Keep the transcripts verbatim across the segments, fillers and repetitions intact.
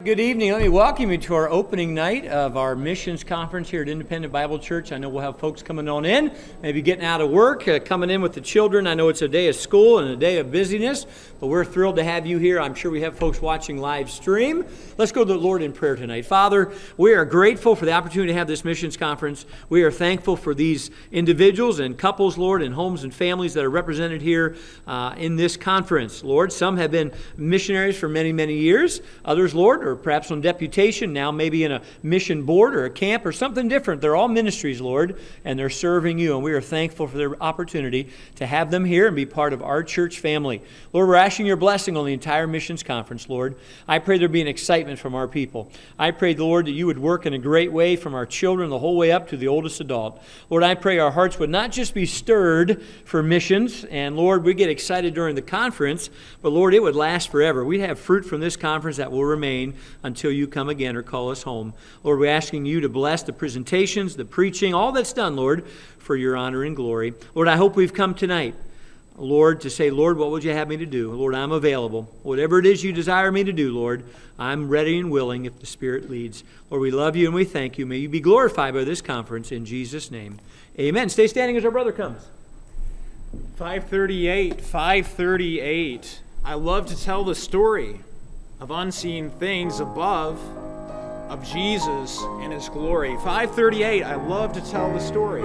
Good evening. Let me welcome you to our opening night of our missions conference here at Independent Bible Church. I know we'll have folks coming on in, maybe getting out of work, uh, coming in with the children. I know it's a day of school and a day of busyness, but we're thrilled to have you here. I'm sure we have folks watching live stream. Let's go to the Lord in prayer tonight. Father, we are grateful for the opportunity to have this missions conference. We are thankful for these individuals and couples, Lord, and homes and families that are represented here uh, in this conference. Lord, some have been missionaries for many, many years. Others, Lord, are perhaps on deputation now, maybe in a mission board or a camp or something different. They're all ministries, Lord, and they're serving you, and we are thankful for their opportunity to have them here and be part of our church family. Lord, we're asking your blessing on the entire missions conference, Lord. I pray there be an excitement from our people. I pray, Lord, that you would work in a great way from our children the whole way up to the oldest adult. Lord, I pray our hearts would not just be stirred for missions, and Lord, we get excited during the conference, but Lord, it would last forever. We'd have fruit from this conference that will remain until you come again or call us home. Lord, we're asking you to bless the presentations, the preaching, all that's done, Lord, for your honor and glory. Lord, I hope we've come tonight, Lord, to say, Lord, what would you have me to do? Lord, I'm available. Whatever it is you desire me to do, Lord, I'm ready and willing if the Spirit leads. Lord, we love you and we thank you. May you be glorified by this conference in Jesus' name. Amen. Stay standing as our brother comes. five thirty-eight, five thirty-eight. I love to tell the story of unseen things above, of Jesus and his glory. five thirty-eight, I love to tell the story.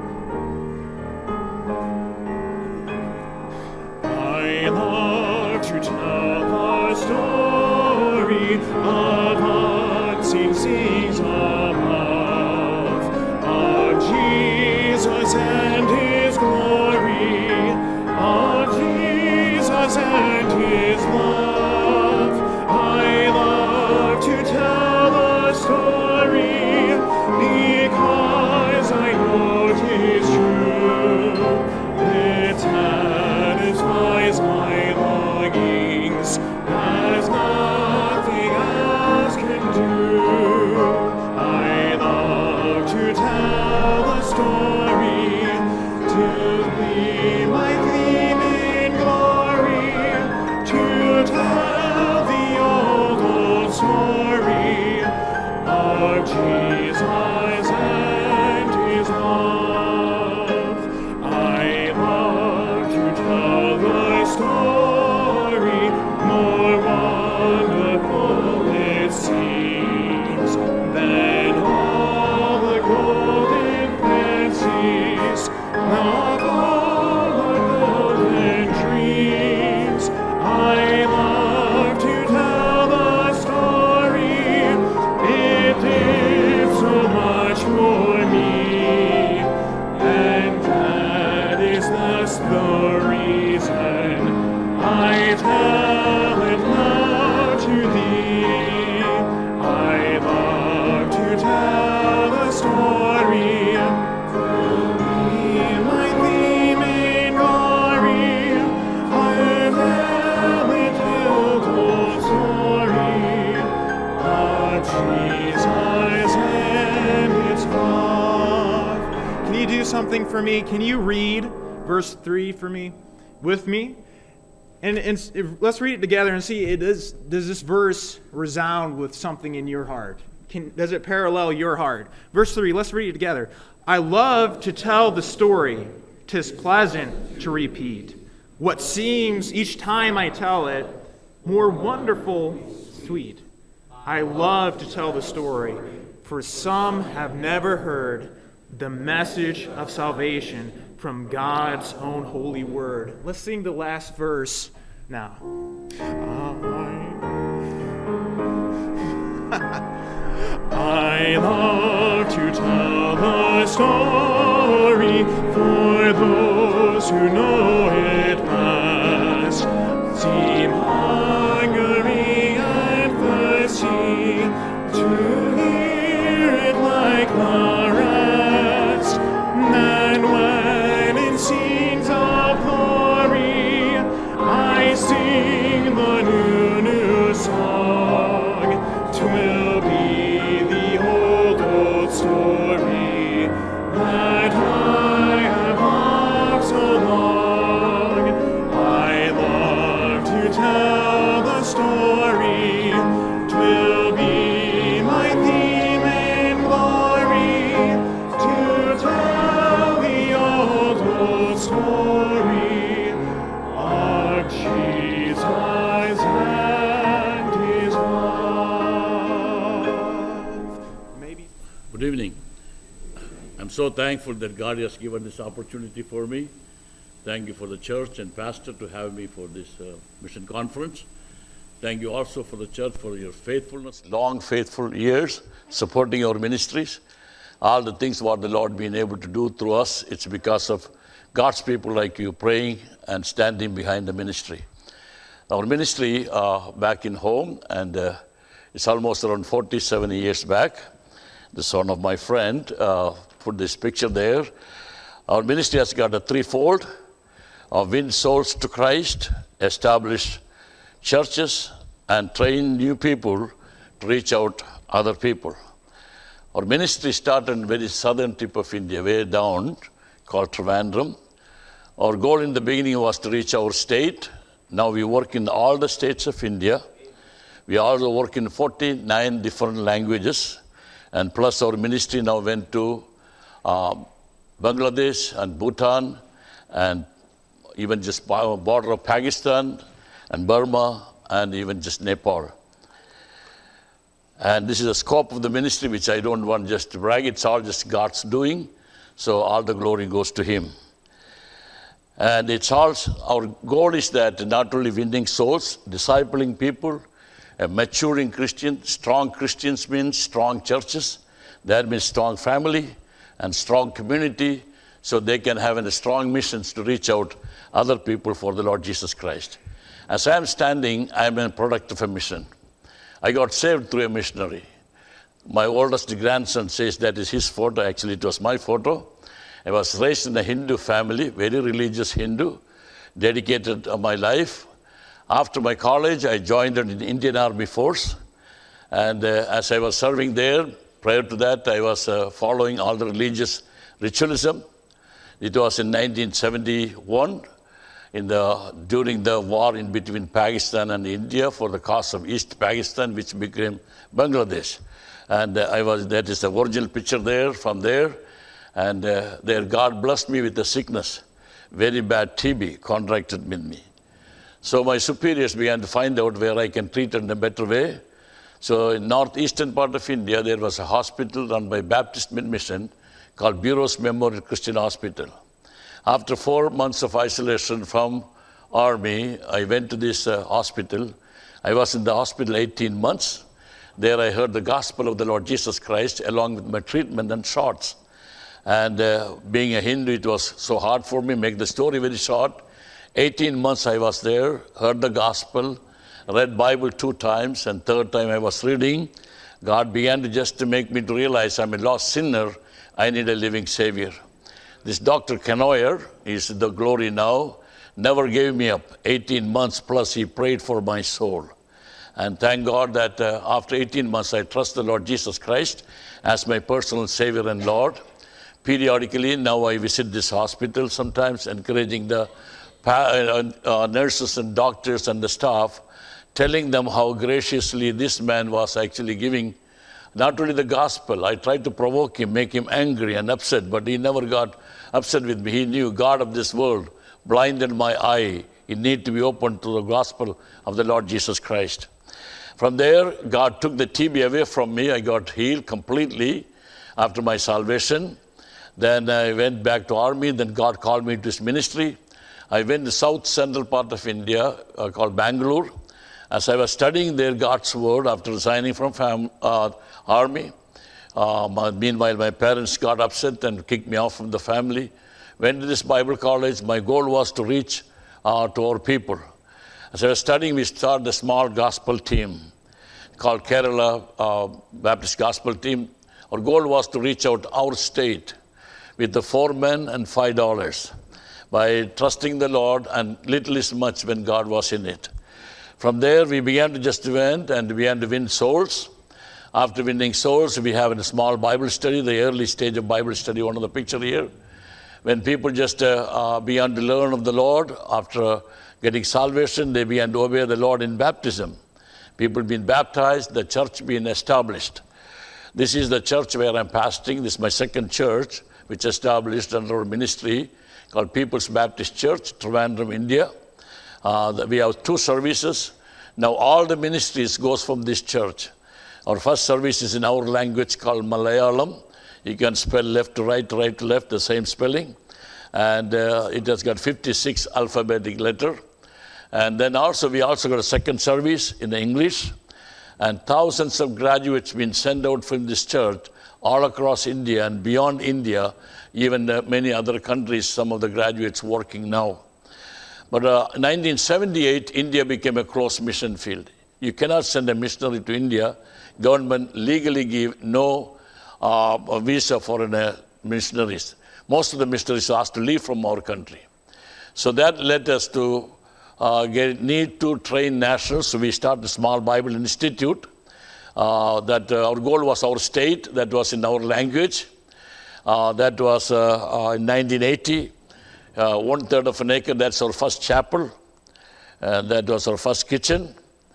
I love to tell the story of unseen things above, of Jesus and his glory, of Jesus and his love. I love to tell the story because I know it is true. It satisfies my longings as nothing else can do. I love to tell the story to be my theme in glory, to tell the old, old story of Jesus and his love. I love to tell the story, more wonderful it seems than all the golden fancies of all the golden dreams. I love to tell the story. It did so much for me, and that is thus the reason I tell it now to thee. I love to tell the story, to be my theme in glory. I tell it old story of Jesus and his love. Can you do something for me? Can you read verse three for me, with me? And, and if, let's read it together and see, it is, does this verse resound with something in your heart? Can, does it parallel your heart? Verse three, let's read it together. I love to tell the story, 'tis pleasant to repeat. What seems each time I tell it more wonderful, sweet. I love to tell the story, for some have never heard the message of salvation from God's own holy word. Let's sing the last verse now. I love to tell the story for those who know it best, seem hungry and thirsty to hear it like the rest. And when in scenes of glory I sing the new, new song, 'twill be the old, old story that I have loved so long. I'm so thankful that God has given this opportunity for me. Thank you for the church and pastor to have me for this uh, mission conference. Thank you also for the church for your faithfulness, long faithful years, supporting our ministries. All the things what the Lord been able to do through us, it's because of God's people like you praying and standing behind the ministry. Our ministry uh, back in home, and uh, it's almost around forty-seven years back. The son of my friend uh, put this picture there. Our ministry has got a threefold: uh, win souls to Christ, establish churches, and train new people to reach out other people. Our ministry started in the very southern tip of India, way down, called Trivandrum. Our goal in the beginning was to reach our state. Now we work in all the states of India. We also work in forty-nine different languages. And plus our ministry now went to uh, Bangladesh and Bhutan, and even just border of Pakistan and Burma, and even just Nepal. And this is the scope of the ministry, which I don't want just to brag. It's all just God's doing. So all the glory goes to Him. And it's also, our goal is that not only winning souls, discipling people, a maturing Christian. Strong Christians means strong churches. That means strong family and strong community, so they can have a strong missions to reach out other people for the Lord Jesus Christ. As I am standing, I am a product of a mission. I got saved through a missionary. My oldest grandson says that is his photo. Actually, it was my photo. I was raised in a Hindu family, very religious Hindu, dedicated my life. After my college, I joined the Indian Army Force. And uh, as I was serving there, prior to that, I was uh, following all the religious ritualism. It was in nineteen seventy-one. In the, during the war in between Pakistan and India for the cause of East Pakistan, which became Bangladesh. And uh, I was, that is the original picture there, from there. And uh, there God blessed me with a sickness, very bad T B contracted with me. So my superiors began to find out where I can treat it in a better way. So in northeastern part of India, there was a hospital run by Baptist Mission called Bureau's Memorial Christian Hospital. After four months of isolation from army, I went to this uh, hospital. I was in the hospital eighteen months. There I heard the gospel of the Lord Jesus Christ along with my treatment and shots. And uh, being a Hindu, it was so hard for me, make the story very short. eighteen months I was there, heard the gospel, read Bible two times, and third time I was reading. God began to just to make me to realize I'm a lost sinner. I need a living Savior. This Doctor Canoyer, is the glory now, never gave me up. eighteen months plus he prayed for my soul. And thank God that uh, after eighteen months I trust the Lord Jesus Christ as my personal Savior and Lord. Periodically now I visit this hospital, sometimes encouraging the uh, uh, nurses and doctors and the staff, telling them how graciously this man was actually giving not only the gospel. I tried to provoke him, make him angry and upset, but he never got upset with me. He knew God of this world blinded my eye. It needed to be opened to the gospel of the Lord Jesus Christ. From there, God took the T B away from me. I got healed completely after my salvation. Then I went back to army. Then God called me to His ministry. I went to south central part of India uh, called Bangalore. As I was studying there God's word after resigning from fam- uh, army, uh, my, meanwhile my parents got upset and kicked me off from the family. Went to this Bible college. My goal was to reach uh, to our people. As I was studying, we started a small gospel team called Kerala uh, Baptist Gospel Team. Our goal was to reach out our state with the four men and five dollars by trusting the Lord, and little is much when God was in it. From there, we began to just went and began to win souls. After winning souls, we have a small Bible study, the early stage of Bible study, one of the picture here. When people just uh, uh, began to learn of the Lord, after uh, getting salvation, they began to obey the Lord in baptism. People being baptized, the church being established. This is the church where I'm pastoring. This is my second church, which established under our ministry called People's Baptist Church, Trivandrum, India. Uh, we have two services. Now all the ministries goes from this church. Our first service is in our language called Malayalam. You can spell left to right, right to left, the same spelling. And uh, it has got fifty-six alphabetic letter. And then also, we also got a second service in the English. And thousands of graduates been sent out from this church all across India and beyond India, even uh, many other countries, some of the graduates working now. But uh, in nineteen seventy-eight, India became a closed mission field. You cannot send a missionary to India. Government legally give no uh, visa for uh, missionaries. Most of the missionaries are asked to leave from our country. So that led us to uh, get, need to train nationals. So we started a small Bible institute. Uh, that uh, our goal was our state, that was in our language. Uh, that was uh, uh, in nineteen eighty. Uh, one third of an acre, that's our first chapel. And that was our first kitchen.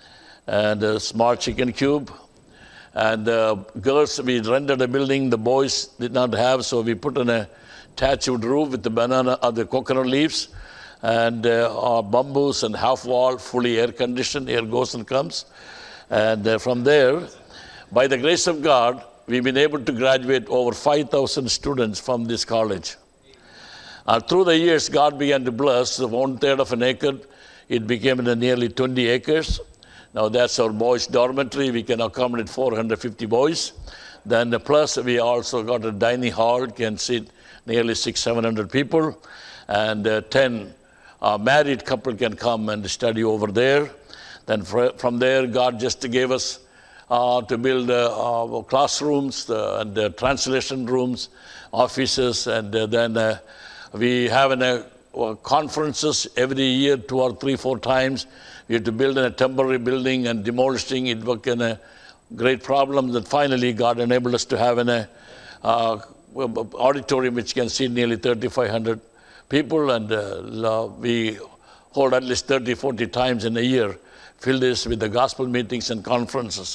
And a small chicken cube. And uh, girls, we rented a building the boys did not have, so we put on a thatched roof with the banana or the coconut leaves and uh, our bamboos and half wall, fully air conditioned, air goes and comes. And uh, from there, by the grace of God, we've been able to graduate over five thousand students from this college. And through the years, God began to bless. The one third of an acre, it became nearly twenty acres. Now that's our boys' dormitory. We can accommodate four hundred fifty boys. Then plus we also got a dining hall, can seat nearly six, seven hundred people. And uh, ten uh, married couple can come and study over there. Then fr from there, God just gave us uh, to build uh, uh, classrooms uh, and uh, translation rooms, offices, and uh, then uh, we have an, uh, conferences every year, two or three, four times. We had to build in a temporary building and demolishing it became a great problem. That finally God enabled us to have an uh, uh, auditorium which can seat nearly thirty-five hundred people, and uh, we hold at least thirty, forty times in a year, fill this with the gospel meetings and conferences.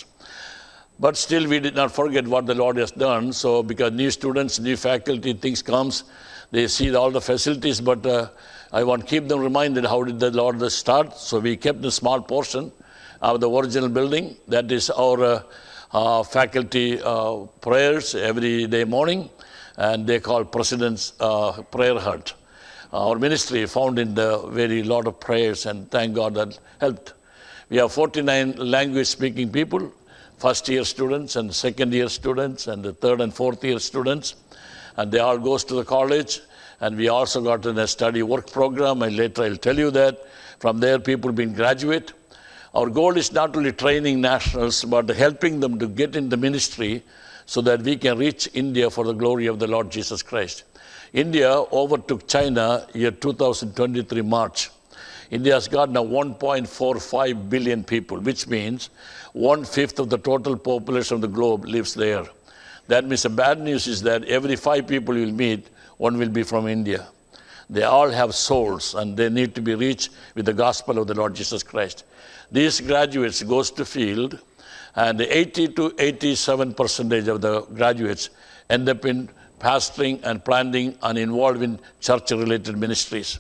But still we did not forget what the Lord has done. So because new students, new faculty, things comes, they see all the facilities, but uh, I want to keep them reminded how did the Lord start. So we kept a small portion of the original building. That is our uh, uh, faculty uh, prayers every day morning, and they call President's uh, Prayer Hut. Our ministry found in the very lot of prayers, and thank God that helped. We have forty-nine language speaking people, first year students and second year students and the third and fourth year students. And they all goes to the college. And we also got in a study work program, and later I'll tell you that. From there, people being graduate. Our goal is not only training nationals, but helping them to get in the ministry so that we can reach India for the glory of the Lord Jesus Christ. India overtook China year two thousand twenty-three March. India has got now one point four five billion people, which means one-fifth of the total population of the globe lives there. That means the bad news is that every five people you'll meet, one will be from India. They all have souls, and they need to be reached with the gospel of the Lord Jesus Christ. These graduates goes to field, and eighty to eighty-seven percentage of the graduates end up in pastoring and planting and involved in church-related ministries.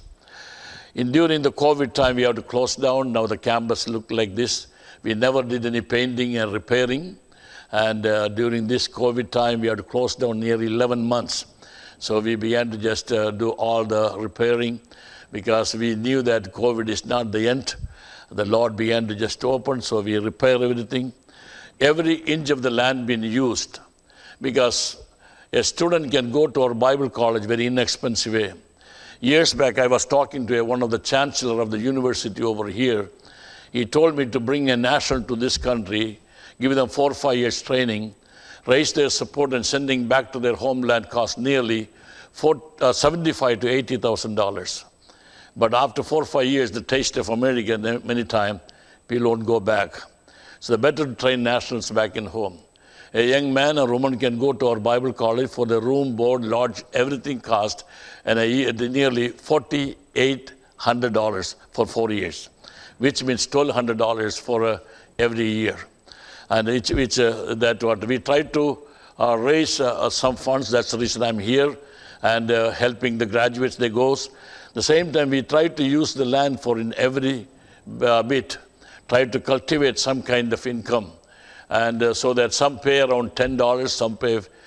In, during the COVID time, we had to close down. Now the campus looked like this. We never did any painting and repairing. And uh, during this COVID time, we had to close down nearly eleven months. So we began to just uh, do all the repairing because we knew that COVID is not the end. The Lord began to just open, so we repair everything. Every inch of the land being used, because a student can go to our Bible college very inexpensive way. Years back, I was talking to one of the chancellor of the university over here. He told me to bring a national to this country, give them four or five years training, raise their support, and sending back to their homeland cost nearly four, uh, seventy-five to eighty thousand dollars. But after four or five years, the taste of America, many times people won't go back. So the better to train nationals back in home. A young man or woman can go to our Bible college for the room, board, lodge, everything cost, and a year, nearly forty-eight hundred dollars for four years, which means twelve hundred dollars for uh, every year. And it's, it's uh, that what we try to uh, raise uh, some funds. That's the reason I'm here, and uh, helping the graduates. They goes. The same time, we try to use the land for in every uh, bit, try to cultivate some kind of income. And uh, so that some pay around ten dollars, some pay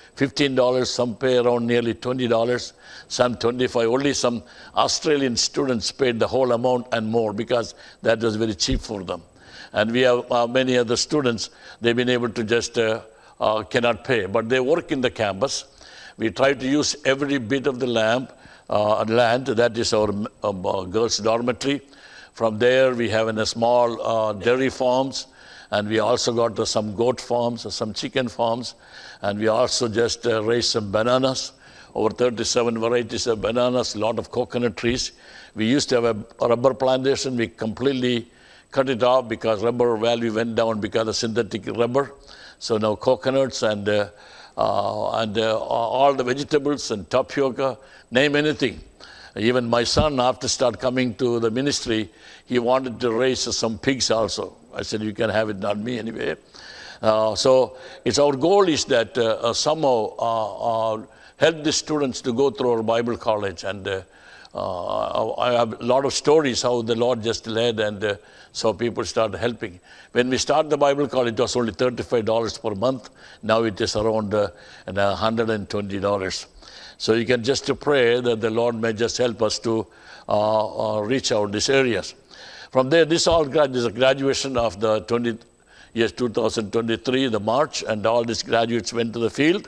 fifteen dollars, some pay around nearly twenty dollars, some twenty-five dollars. Only some Australian students paid the whole amount and more because that was very cheap for them. And we have uh, many other students, they've been able to just uh, uh, cannot pay, but they work in the campus. We try to use every bit of the lamp, uh, land, that is our um, uh, girls' dormitory. From there, we have in a small uh, dairy farms, and we also got uh, some goat farms, some chicken farms, and we also just uh, raised some bananas, over thirty-seven varieties of bananas, a lot of coconut trees. We used to have a, a rubber plantation. We completely cut it off because rubber value went down because of synthetic rubber. So now coconuts and uh, uh, and uh, all the vegetables and tapioca, name anything. Even my son, after start coming to the ministry, he wanted to raise some pigs also. I said, you can have it, not me anyway. Uh, so it's our goal is that uh, uh, somehow uh, uh, help the students to go through our Bible college. And uh, uh, I have a lot of stories how the Lord just led, and uh, so people started helping. When we started the Bible college, it was only thirty-five dollars per month. Now it is around uh, one hundred twenty dollars. So you can just pray that the Lord may just help us to uh, uh, reach out these areas. From there, this all grad is a graduation of the twenty years two thousand twenty-three, the March, and all these graduates went to the field.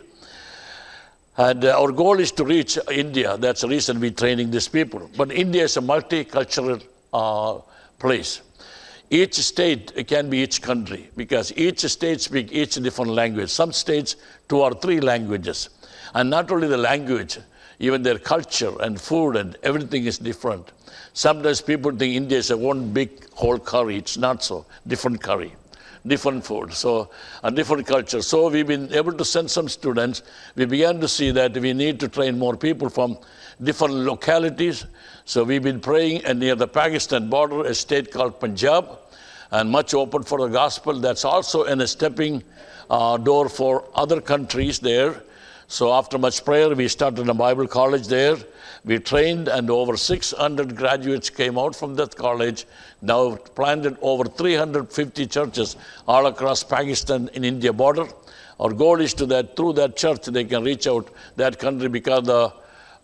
And uh, our goal is to reach India. That's the reason we're training these people. But India is a multicultural uh, place. Each state can be each country because each state speaks each different language. Some states, two or three languages. And not only the language, even their culture and food and everything is different. Sometimes people think India is a one big whole curry. It's not so. Different curry, different food, so a different culture. So we've been able to send some students. We began to see that we need to train more people from different localities. So we've been praying, and near the Pakistan border, a state called Punjab, and much open for the gospel. That's also in a stepping uh, door for other countries there. So after much prayer, we started a Bible college there. We trained, and over six hundred graduates came out from that college. Now planted over three hundred fifty churches all across Pakistan and India border. Our goal is to that through that church they can reach out that country because the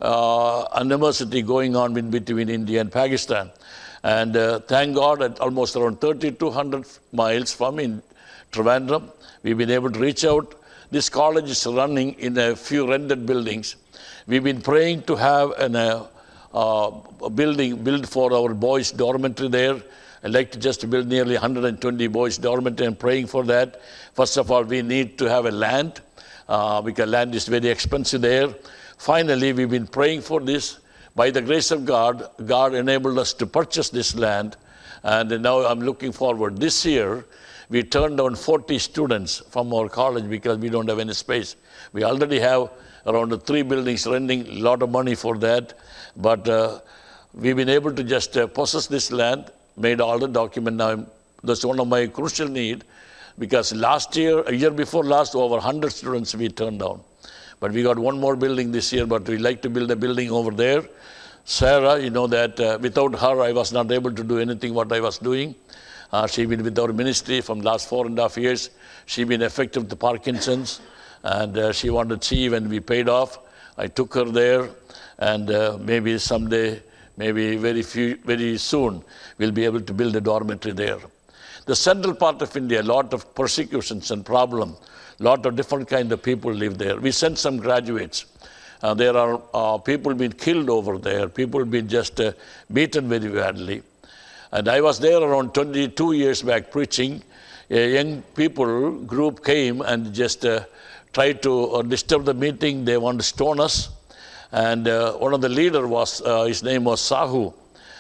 uh, animosity going on in between India and Pakistan. And uh, thank God at almost around thirty-two hundred miles from in Trivandrum, we've been able to reach out. This college is running in a few rented buildings. We've been praying to have an, uh, uh, a building built for our boys' dormitory there. I'd like to just build nearly one hundred twenty boys' dormitory and praying for that. First of all, we need to have a land uh, because land is very expensive there. Finally, we've been praying for this. By the grace of God, God enabled us to purchase this land. And now I'm looking forward. This year, we turned down forty students from our college because we don't have any space. We already have around three buildings renting, a lot of money for that. But uh, we've been able to just uh, possess this land, made all the document. Now, that's one of my crucial need because last year, a year before last, over one hundred students we turned down. But we got one more building this year, but we'd like to build a building over there. Sarah, you know that uh, without her, I was not able to do anything what I was doing. Uh, she's been with our ministry from last four and a half years. She's been affected with the Parkinson's, and uh, she wanted to see when we paid off. I took her there, and uh, maybe someday, maybe very few, very soon, we'll be able to build a dormitory there. The central part of India, a lot of persecutions and problems, a lot of different kind of people live there. We sent some graduates. Uh, there are uh, people being killed over there, people being just uh, beaten very badly. And I was there around twenty-two years back preaching. A young people group came and just uh, tried to uh, disturb the meeting. They wanted to stone us. And uh, one of the leader was, uh, his name was Sahu.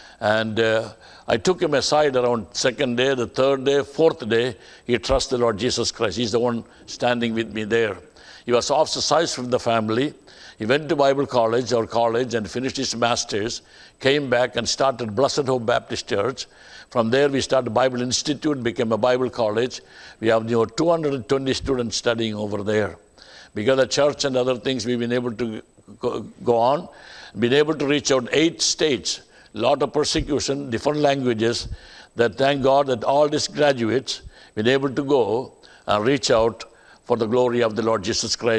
And uh, I took him aside around second day, the third day, fourth day. He trusted the Lord Jesus Christ. He's the one standing with me there. He was ostracized from the family. He went to Bible college, our college, and finished his master's, came back and started Blessed Hope Baptist Church. From there, we started Bible Institute, became a Bible college. We have you know, two hundred twenty students studying over there. Because of church and other things, we've been able to go, go on, been able to reach out eight states, a lot of persecution, different languages, that thank God that all these graduates been able to go and reach out for the glory of the Lord Jesus Christ.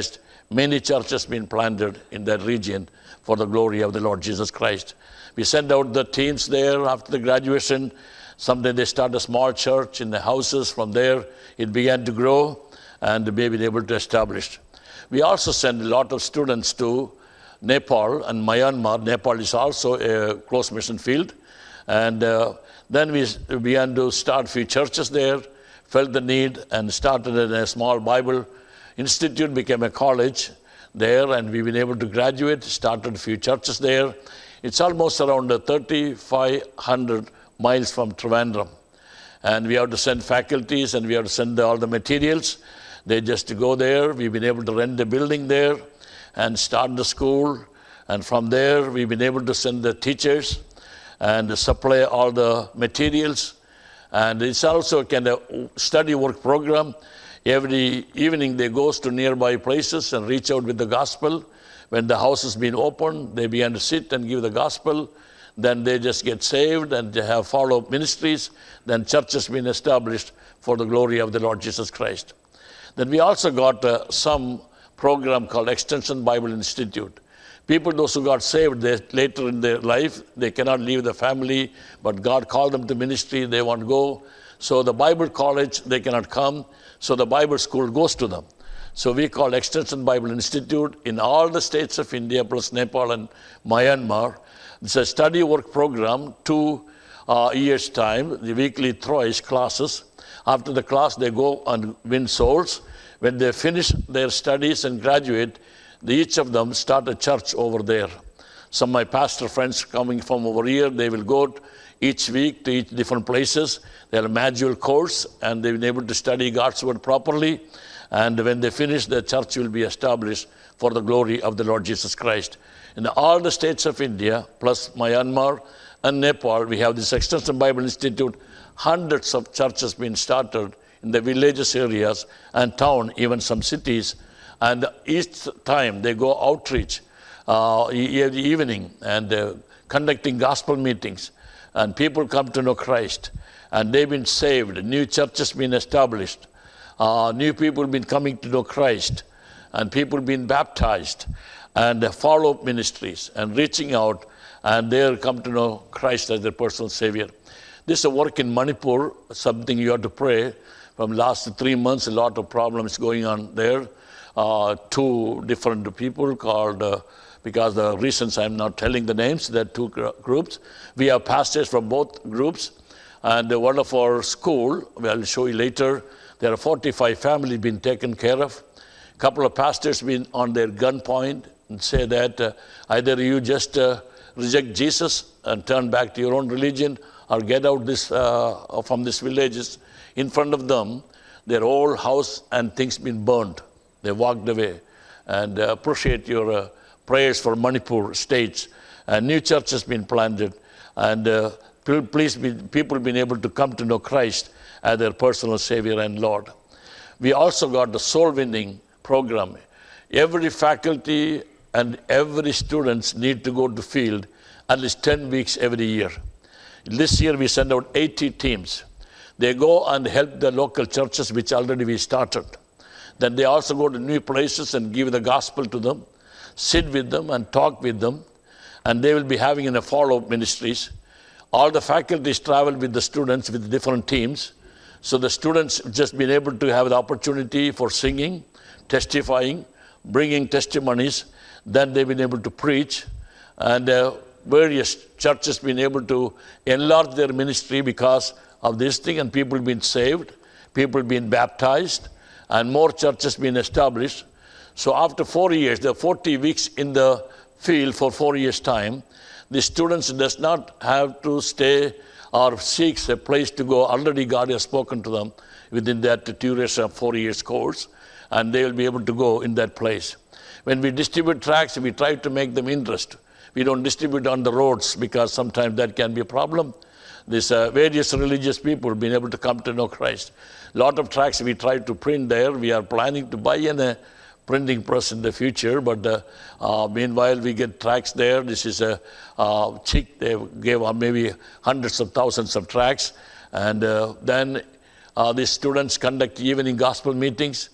many churches been planted in that region for the glory of the Lord Jesus Christ. We send out the teams there after the graduation. Someday they start a small church in the houses. From there, it began to grow and they been able to establish. We also send a lot of students to Nepal and Myanmar. Nepal is also a close mission field. And uh, then we began to start a few churches there, felt the need, and started a small Bible institute, became a college there, and we've been able to graduate, started a few churches there. It's almost around thirty-five hundred miles from Trivandrum. And we have to send faculties and we have to send all the materials. They just go there. We've been able to rent the building there and start the school. And from there, we've been able to send the teachers and supply all the materials. And it's also a kind of study work program. Every evening they go to nearby places and reach out with the gospel. When the house has been opened, they begin to sit and give the gospel. Then they just get saved and they have follow-up ministries. Then church has been established for the glory of the Lord Jesus Christ. Then we also got uh, some program called Extension Bible Institute. People, those who got saved they, later in their life, they cannot leave the family, but God called them to ministry, they want to go. So the Bible college, they cannot come, so the Bible school goes to them. So we call Extension Bible Institute in all the states of India, plus Nepal and Myanmar. It's a study work program, two uh, years' time, the weekly thrice classes. After the class, they go and win souls. When they finish their studies and graduate, each of them start a church over there. Some of my pastor friends coming from over here, they will go each week to each different places. They have a module course, and they've been able to study God's word properly. And when they finish, the church will be established for the glory of the Lord Jesus Christ. In all the states of India, plus Myanmar and Nepal, we have this Extension Bible Institute. Hundreds of churches being started in the villages areas and town, even some cities. And each time they go outreach uh, every evening and uh, conducting gospel meetings. And people come to know Christ. And they've been saved. New churches been established. Uh, new people been coming to know Christ. And people been baptized. And uh, follow-up ministries and reaching out. And they come to know Christ as their personal Savior. This is a work in Manipur, something you have to pray. From last three months, a lot of problems going on there. Uh, two different people called, uh, because the reasons I'm not telling the names, there are two gr- groups. We have pastors from both groups. And uh, one of our school, I'll show you later, there are forty-five families being taken care of. A couple of pastors been on their gunpoint and say that uh, either you just uh, reject Jesus and turn back to your own religion, or get out this uh, from these villages. In front of them, their whole house and things been burned. They walked away. And uh, appreciate your uh, prayers for Manipur states. A new church has been planted. And uh, please, be, people have been able to come to know Christ as their personal Savior and Lord. We also got the soul winning program. Every faculty and every students need to go to field at least ten weeks every year. This year we send out eighty teams. They go and help the local churches, which already we started. Then they also go to new places and give the gospel to them, sit with them and talk with them, and they will be having in a follow-up ministries. All the faculties travel with the students with different teams. So the students just been able to have the opportunity for singing, testifying, bringing testimonies. Then they've been able to preach, and uh, various churches been able to enlarge their ministry because of this thing, and people been saved, people been baptized, and more churches been established. So after four years, there are forty weeks in the field for four years' time. The students does not have to stay or seek a place to go. Already God has spoken to them within that duration of four years course, and they will be able to go in that place. When we distribute tracts, we try to make them interest. We don't distribute on the roads because sometimes that can be a problem. These uh, various religious people have been able to come to know Christ. A lot of tracts we try to print there. We are planning to buy in a printing press in the future, but uh, uh, meanwhile we get tracts there. This is a uh, chick. They gave uh, maybe hundreds of thousands of tracts. And uh, then uh, these students conduct evening gospel meetings.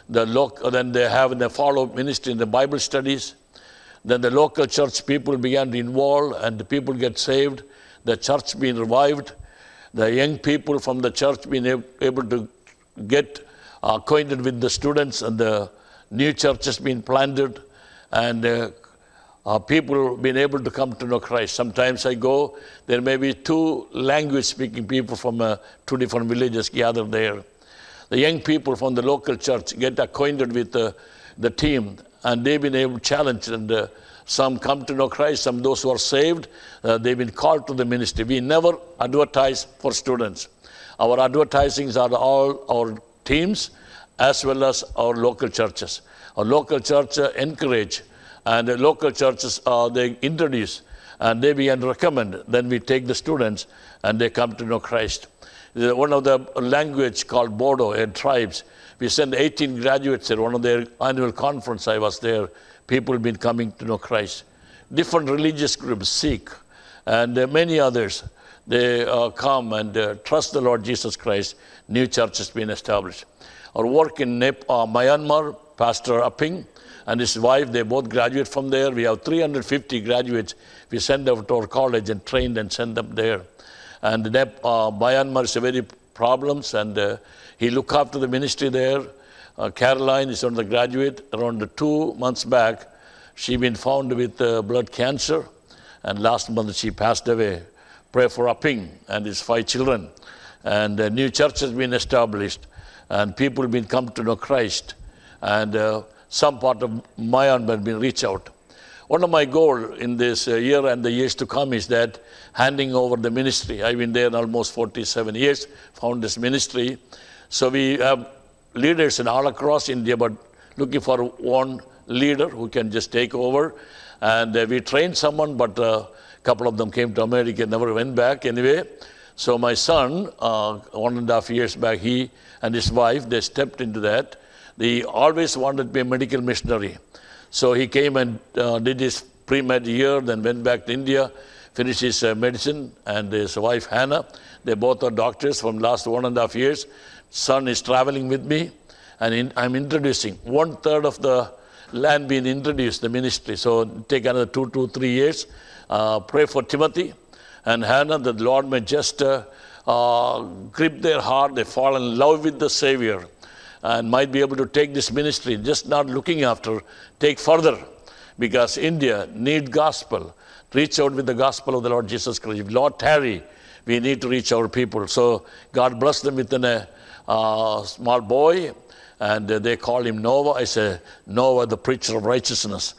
The local, then they have in the follow-up ministry in the Bible studies. Then the local church people began to involve, and the people get saved. The church being revived. The young people from the church being able to get acquainted with the students, and the new churches being planted, and uh, uh, people being able to come to know Christ. Sometimes I go, there may be two language-speaking people from uh, two different villages gathered there. The young people from the local church get acquainted with uh, the team, and they've been able to challenge, and uh, some come to know Christ, some those who are saved, uh, they've been called to the ministry. We never advertise for students. Our advertisings are all our teams as well as our local churches. Our local church uh, encourage, and the local churches, uh, they introduce, and they begin to recommend. Then we take the students, and they come to know Christ. One of the language called Bodo and tribes, we send eighteen graduates there. One of their annual conference, I was there. People have been coming to know Christ. Different religious groups, Sikh, and uh, many others, they uh, come and uh, trust the Lord Jesus Christ. New church has been established. Our work in Nep- uh, Myanmar, Pastor Upping and his wife, they both graduate from there. We have three hundred fifty graduates. We send them to our college and trained and send them there. And Nep- uh, Myanmar is a very problems, and uh, he look after the ministry there. Uh, Caroline is one of the graduate. Around two months back, she been found with uh, blood cancer, and last month she passed away. Pray for Upping and his five children. And a new church has been established, and people have been come to know Christ, and uh, some part of Myanmar has been reached out. One of my goals in this uh, year and the years to come is that handing over the ministry. I've been there almost forty-seven years, found this ministry. So we have leaders in all across India, but looking for one leader who can just take over. And uh, we trained someone, but a uh, couple of them came to America and never went back anyway. So my son, uh, one and a half years back, he and his wife, they stepped into that. They always wanted to be a medical missionary. So he came and uh, did his pre-med year, then went back to India, finished his uh, medicine, and his wife Hannah. They both are doctors from last one and a half years. Son is traveling with me, and in, I'm introducing one third of the land being introduced, the ministry. So take another two, two, three years. Uh, pray for Timothy and Hannah, that the Lord may just uh, uh, grip their heart. They fall in love with the Savior, and might be able to take this ministry, just not looking after, take further, because India need gospel. Reach out with the gospel of the Lord Jesus Christ. If Lord tarry, we need to reach our people. So God bless them with a uh, small boy, and uh, they call him Noah. I say, Noah, the preacher of righteousness.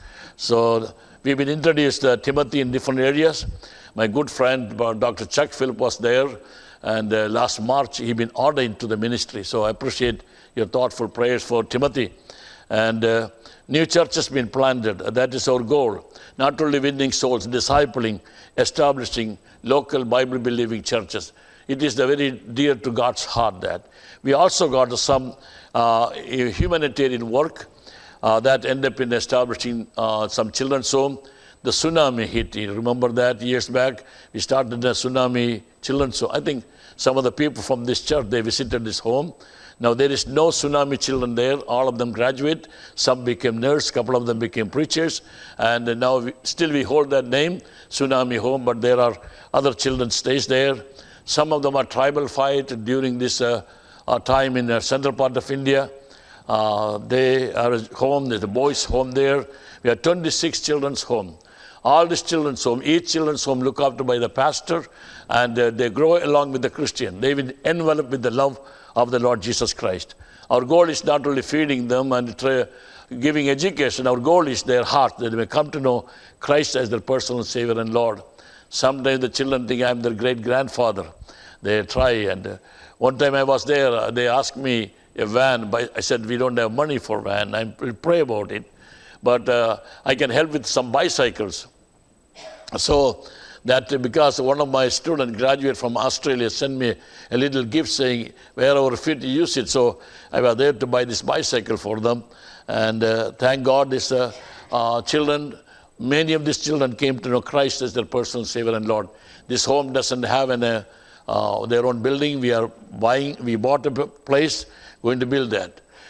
So we've been introduced uh, Timothy in different areas. My good friend, uh, Doctor Chuck Philip, was there, and uh, last March he been ordained to the ministry. So I appreciate your thoughtful prayers for Timothy. And uh, new church has been planted. That is our goal. Not only winning souls, discipling, establishing local Bible-believing churches. It is the very dear to God's heart that. We also got some uh, humanitarian work uh, that ended up in establishing uh, some children's home. The tsunami hit. You remember that years back? We started a tsunami children's home. I think some of the people from this church, they visited this home. Now there is no tsunami children there. All of them graduate. Some became nurses. A couple of them became preachers. And now we, still we hold that name, Tsunami Home, but there are other children stays there. Some of them are tribal fight during this uh, uh, time in the central part of India. Uh, they are home. There's a boys' home there. We have twenty-six children's home. All these children's home, each children's home looked after by the pastor, and uh, they grow along with the Christian. They've been enveloped with the love of the Lord Jesus Christ. Our goal is not only feeding them and tra- giving education. Our goal is their heart, that they may come to know Christ as their personal Savior and Lord. Sometimes the children think I'm their great-grandfather. They try, and uh, one time I was there, uh, they asked me a van. But I said, we don't have money for van. I will pray about it. But uh, I can help with some bicycles. So that uh, because one of my students graduate from Australia sent me a little gift saying, wherever fit you use it. So I was there to buy this bicycle for them. And uh, thank God these uh, uh, children, many of these children came to know Christ as their personal Savior and Lord. This home doesn't have an, uh, uh, their own building. We are buying, we bought a place, going to build that.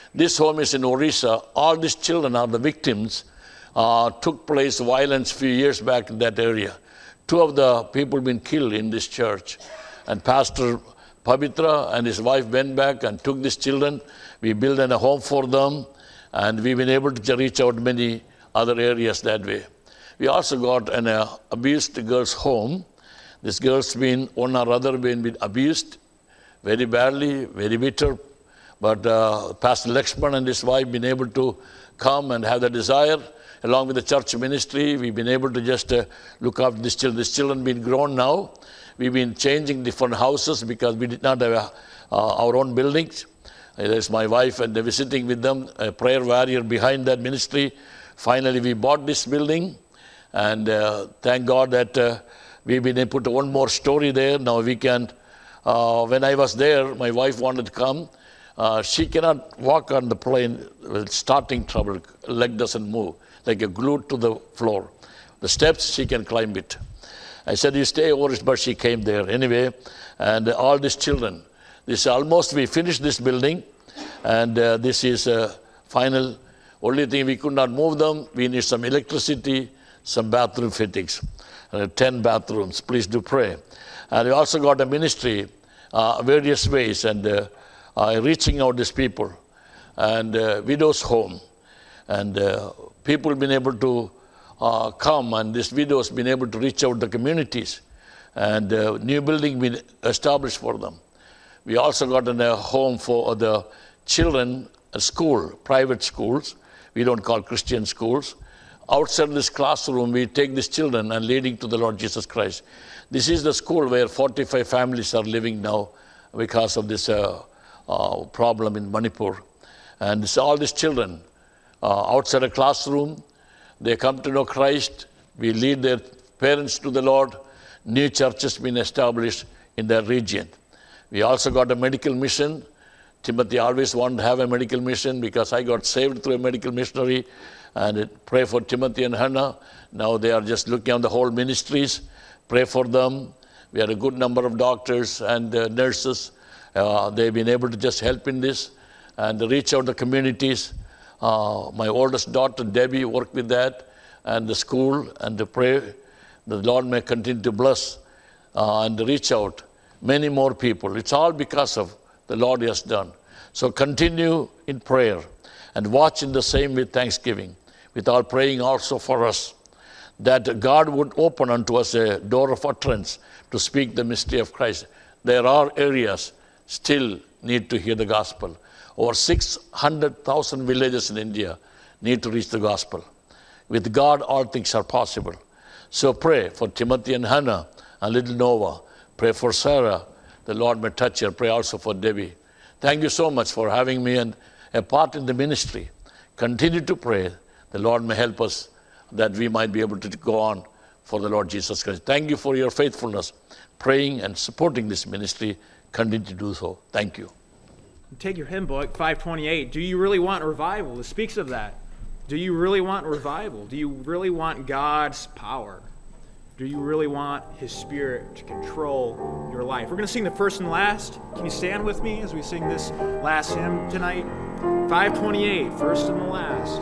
This home is in Orissa. All these children are the victims. Uh, took place violence a few years back in that area. Two of the people been killed in this church. And Pastor Pavitra and his wife went back and took these children. We built a home for them, and we've been able to reach out many other areas that way. We also got an uh, abused girls' home. This girl's been, one or other, been, been abused very badly, very bitter. But uh, Pastor Lakshman and his wife been able to come and have the desire. Along with the church ministry, we've been able to just uh, look after these children. These children been grown now. We've been changing different houses because we did not have uh, our own buildings. Uh, there's my wife and they're visiting with them, a prayer warrior behind that ministry. Finally, we bought this building, and uh, thank God that uh, we've been able to put one more story there. Now we can, uh, when I was there, my wife wanted to come. Uh, she cannot walk on the plane with starting trouble. Leg doesn't move, like a glued to the floor. The steps, she can climb it. I said, you stay over it, but she came there anyway. And all these children, this almost, we finished this building, and uh, this is uh, final. Only thing, we could not move them. We need some electricity, some bathroom fittings, uh, ten bathrooms. Please do pray. And we also got a ministry, uh, various ways, and uh, uh, reaching out these people, and uh, widows' home, and uh, people been able to uh, come, and this widows been able to reach out the communities, and uh, new building been established for them. We also got a home for the children, a school, private schools. We don't call Christian schools. Outside this classroom, we take these children and leading to the Lord Jesus Christ. This is the school where forty-five families are living now because of this uh, uh, problem in Manipur. And it's all these children uh, outside a classroom, they come to know Christ. We lead their parents to the Lord. New churches been established in their region. We also got a medical mission. Timothy always wanted to have a medical mission because I got saved through a medical missionary. And it, pray for Timothy and Hannah. Now they are just looking on the whole ministries. Pray for them. We had a good number of doctors and uh, nurses. Uh, they've been able to just help in this and reach out the communities. Uh, my oldest daughter, Debbie, worked with that, and the school, and to pray the Lord may continue to bless uh, and reach out many more people. It's all because of the Lord has done. So continue in prayer and watch in the same with thanksgiving, with all praying also for us, that God would open unto us a door of utterance to speak the mystery of Christ. There are areas still need to hear the gospel. Over six hundred thousand villages in India need to reach the gospel. With God, all things are possible. So pray for Timothy and Hannah and little Nova. Pray for Sarah. The Lord may touch her. Pray also for Debbie. Thank you so much for having me and a part in the ministry. Continue to pray. The Lord may help us that we might be able to go on for the Lord Jesus Christ. Thank you for your faithfulness, praying and supporting this ministry. Continue to do so. Thank you. Take your hymn book, five twenty-eight. Do you really want revival? It speaks of that. Do you really want revival? Do you really want God's power? Do you really want His Spirit to control your life? We're going to sing the first and last. Can you stand with me as we sing this last hymn tonight? five twenty-eight, first and the last.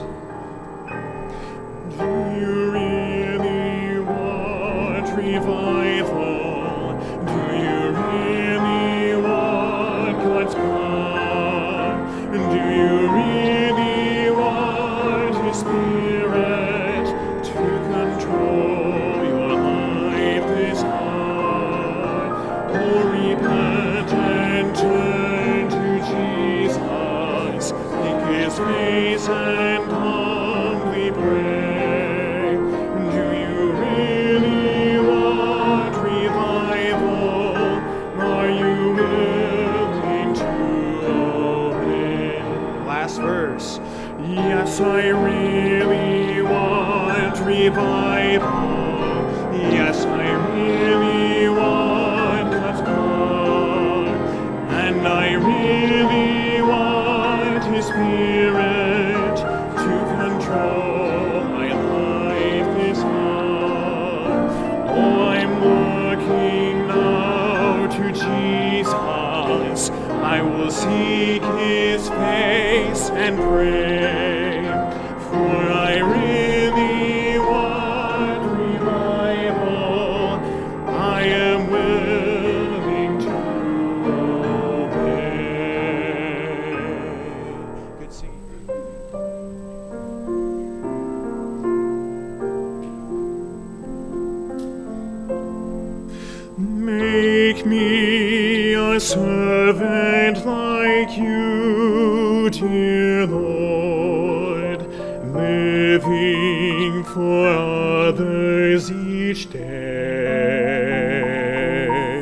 Do you really want revival? Do you really want God's power? Do you really want His Spirit to control your life this hour? Oh, repent and turn to Jesus. Seek His face and humbly pray. Do you really want revival? Are you willing to obey? Last verse. Yes, I really want revival. Yes, I really want God's power. And I really want His Spirit to control my life this hour. Oh, I'm looking now to Jesus. I will seek his face and pray, for I really want revival. I am willing to obey. Good singing. Make me a servant like you, dear Lord, living for others each day,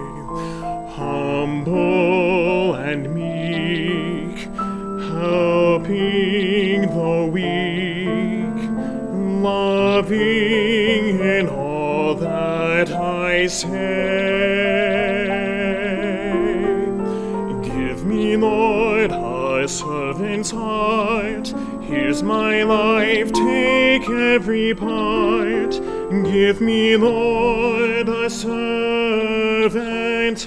humble and meek, helping the weak, loving in all that I say. Give me, Lord, a servant's heart. Here's my life, take every part. Give me, Lord, a servant's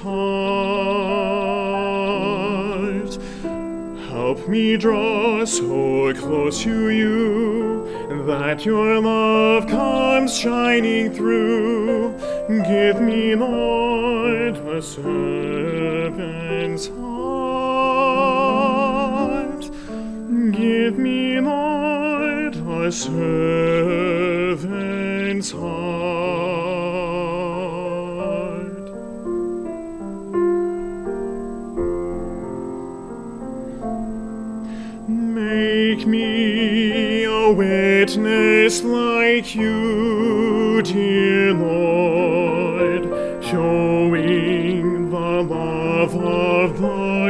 heart. Help me draw so close to you that your love comes shining through. Give me, Lord, a servant's heart. Give me, Lord, a servant's heart. Make me a witness like you, dear Lord, showing the love of the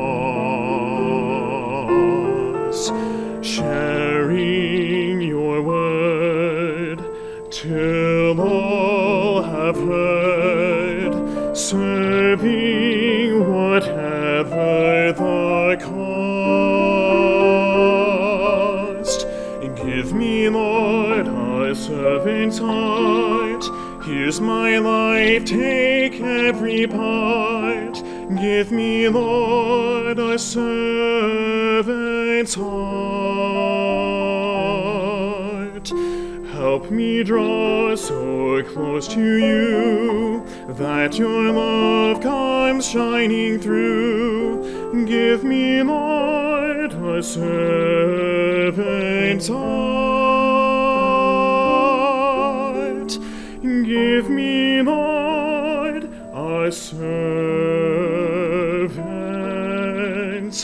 cross, sharing your word till all have heard, serving whatever the cost. Give me, Lord, a servant's heart. Here's my life, take every part. Give me, Lord, a servant's heart. Help me draw so close to you that your love comes shining through. Give me, Lord, a servant's heart. Give me, Lord, a servant's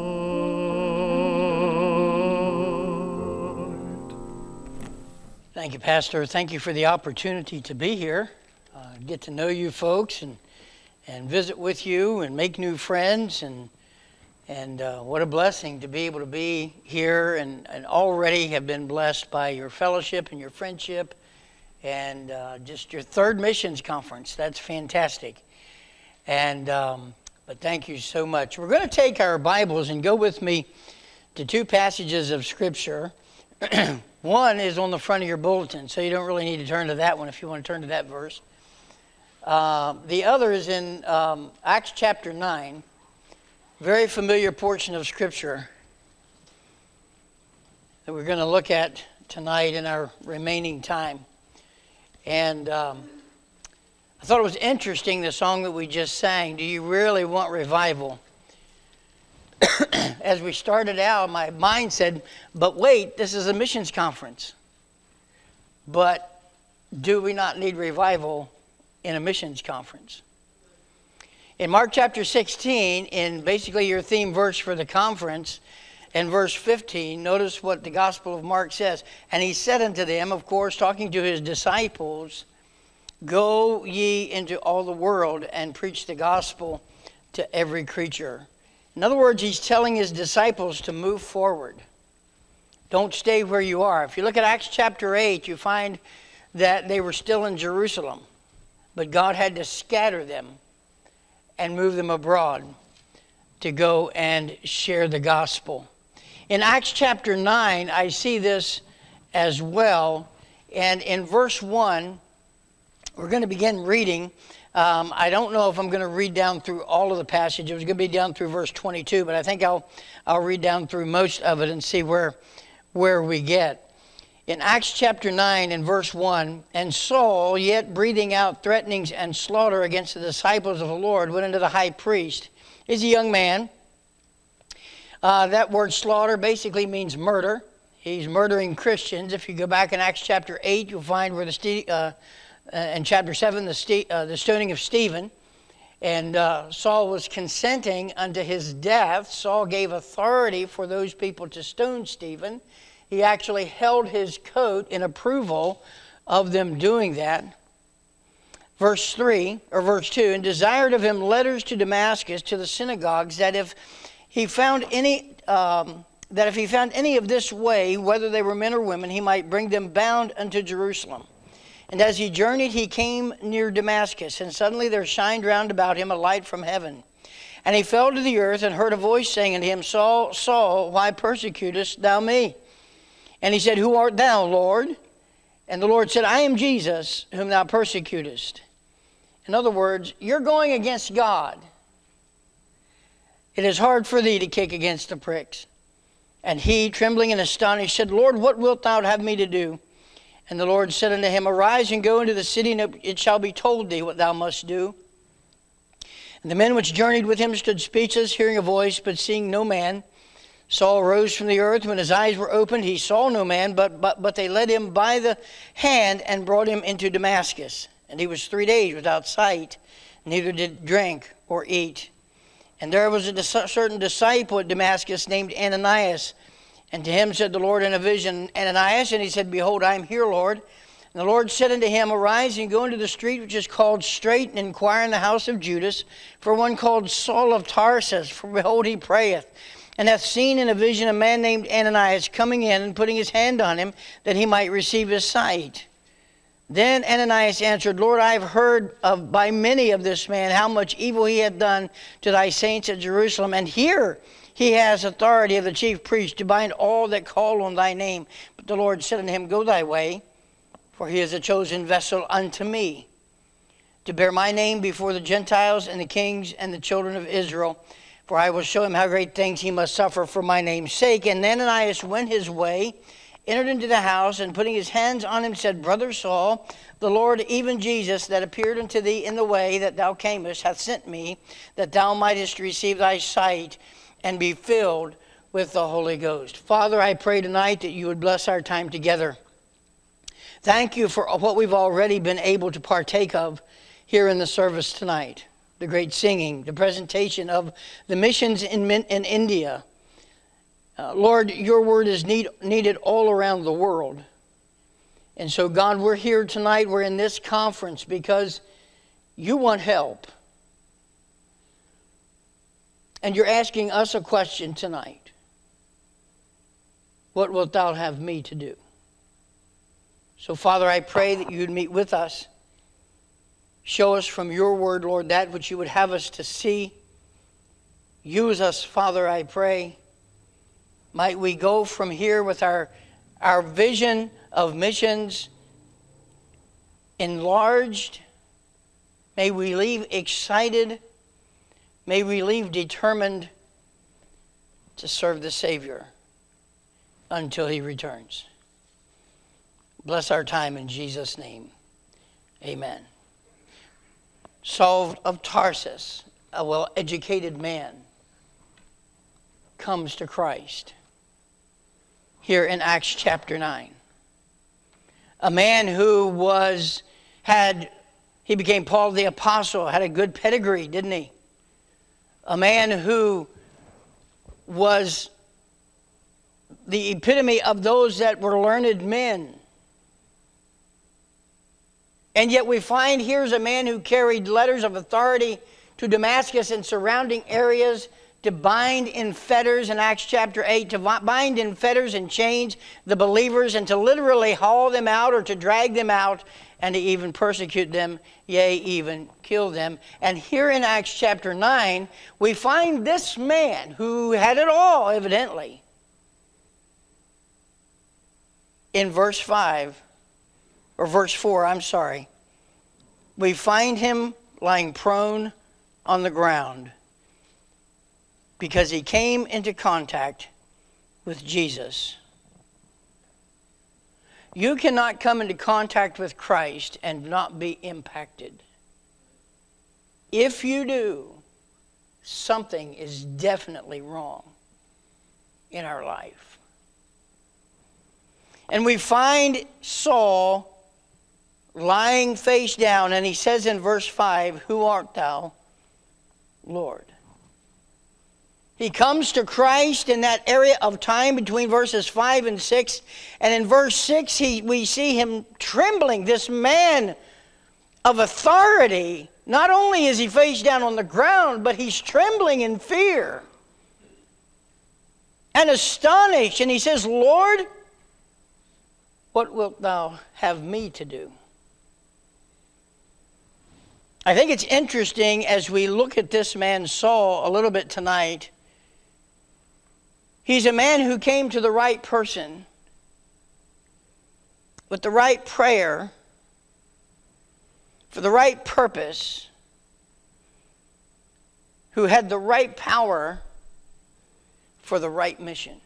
heart. Thank you, Pastor. Thank you for the opportunity to be here, uh, get to know you folks, and and visit with you, and make new friends, and and uh, what a blessing to be able to be here, and, and already have been blessed by your fellowship and your friendship, and uh, just your third missions conference. That's fantastic. And um, but thank you so much. We're going to take our Bibles and go with me to two passages of Scripture. One is on the front of your bulletin, so you don't really need to turn to that one if you want to turn to that verse. Uh, the other is in um, Acts chapter nine, very familiar portion of Scripture that we're going to look at tonight in our remaining time. And um, I thought it was interesting, the song that we just sang, Do You Really Want Revival? As we started out, my mind said, but wait, this is a missions conference. But do we not need revival in a missions conference? In Mark chapter sixteen, in basically your theme verse for the conference, in verse fifteen, notice what the Gospel of Mark says. And he said unto them, of course, talking to his disciples, Go ye into all the world and preach the gospel to every creature. In other words, he's telling his disciples to move forward. Don't stay where you are. If you look at Acts chapter eight, you find that they were still in Jerusalem, but God had to scatter them and move them abroad to go and share the gospel. In Acts chapter nine, I see this as well. And in verse one, We're going to begin reading. Um, I don't know if I'm going to read down through all of the passage. It was going to be down through verse twenty-two, but I think I'll I'll read down through most of it and see where where we get. In Acts chapter nine and verse one, and Saul, yet breathing out threatenings and slaughter against the disciples of the Lord, went unto the high priest. He's a young man. Uh, that word slaughter basically means murder. He's murdering Christians. If you go back in Acts chapter eight, you'll find where the uh, in chapter seven, the, st- uh, the stoning of Stephen. And uh, Saul was consenting unto his death. Saul gave authority for those people to stone Stephen. He actually held his coat in approval of them doing that. Verse three, or verse two, and desired of him letters to Damascus, to the synagogues, that if he found any, um, that if he found any of this way, whether they were men or women, he might bring them bound unto Jerusalem. And as he journeyed, he came near Damascus, and suddenly there shined round about him a light from heaven. And he fell to the earth and heard a voice saying unto him, Saul, Saul, why persecutest thou me? And he said, Who art thou, Lord? And the Lord said, I am Jesus, whom thou persecutest. In other words, you're going against God. It is hard for thee to kick against the pricks. And he, trembling and astonished, said, Lord, what wilt thou have me to do? And the Lord said unto him, Arise and go into the city, and it shall be told thee what thou must do. And the men which journeyed with him stood speechless, hearing a voice, but seeing no man. Saul rose from the earth. When his eyes were opened, he saw no man, but, but, but they led him by the hand and brought him into Damascus. And he was three days without sight, neither did drink or eat. And there was a dis- certain disciple at Damascus named Ananias. And to him said the Lord in a vision, Ananias, and he said, Behold, I am here, Lord. And the Lord said unto him, Arise and go into the street which is called Straight, and inquire in the house of Judas, for one called Saul of Tarsus, for behold, he prayeth, and hath seen in a vision a man named Ananias coming in and putting his hand on him, that he might receive his sight. Then Ananias answered, Lord, I have heard of by many of this man how much evil he hath done to thy saints at Jerusalem, and here he has authority of the chief priest to bind all that call on thy name. But the Lord said unto him, Go thy way, for he is a chosen vessel unto me, to bear my name before the Gentiles and the kings and the children of Israel. For I will show him how great things he must suffer for my name's sake. And Ananias went his way, entered into the house, and putting his hands on him said, Brother Saul, the Lord, even Jesus, that appeared unto thee in the way that thou camest, hath sent me, that thou mightest receive thy sight, and be filled with the Holy Ghost. Father, I pray tonight that you would bless our time together. Thank you for what we've already been able to partake of here in the service tonight. The great singing, the presentation of the missions in, in India. Uh, Lord, your word is need, needed all around the world. And so, God, we're here tonight. We're in this conference because you want help. And you're asking us a question tonight. What wilt thou have me to do? So, Father, I pray that you'd meet with us. Show us from your word, Lord, that which you would have us to see. Use us, Father, I pray. Might we go from here with our, our vision of missions enlarged. May we leave excited. May we leave determined to serve the Savior until he returns. Bless our time in Jesus' name. Amen. Saul of Tarsus, a well-educated man, comes to Christ here in Acts chapter nine. A man who was, had, he became Paul the Apostle, had a good pedigree, didn't he? A man who was the epitome of those that were learned men. And yet we find here's a man who carried letters of authority to Damascus and surrounding areas to bind in fetters in Acts chapter eight, to bind in fetters and chains the believers and to literally haul them out or to drag them out and to even persecute them, yea, even kill them. And here in Acts chapter nine, we find this man who had it all, evidently. In verse five, or verse four, I'm sorry. we find him lying prone on the ground because he came into contact with Jesus. You cannot come into contact with Christ and not be impacted. If you do, something is definitely wrong in our life. And we find Saul lying face down, and he says in verse five, "Who art thou, Lord?" He comes to Christ in that area of time between verses five and six. And in verse six, he, we see him trembling. This man of authority, not only is he face down on the ground, but he's trembling in fear and astonished. And he says, "Lord, what wilt thou have me to do?" I think it's interesting as we look at this man Saul a little bit tonight. He's a man who came to the right person with the right prayer for the right purpose, who had the right power for the right mission.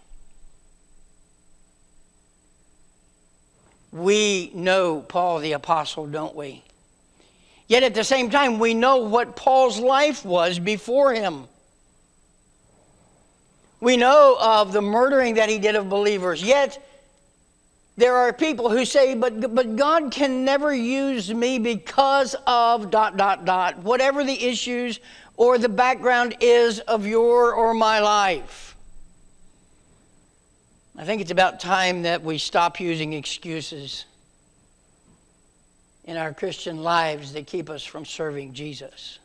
We know Paul the Apostle, don't we? Yet at the same time, we know what Paul's life was before him. We know of the murdering that he did of believers. Yet there are people who say, but, but God can never use me because of dot, dot, dot, whatever the issues or the background is of your or my life. I think it's about time that we stop using excuses in our Christian lives that keep us from serving Jesus.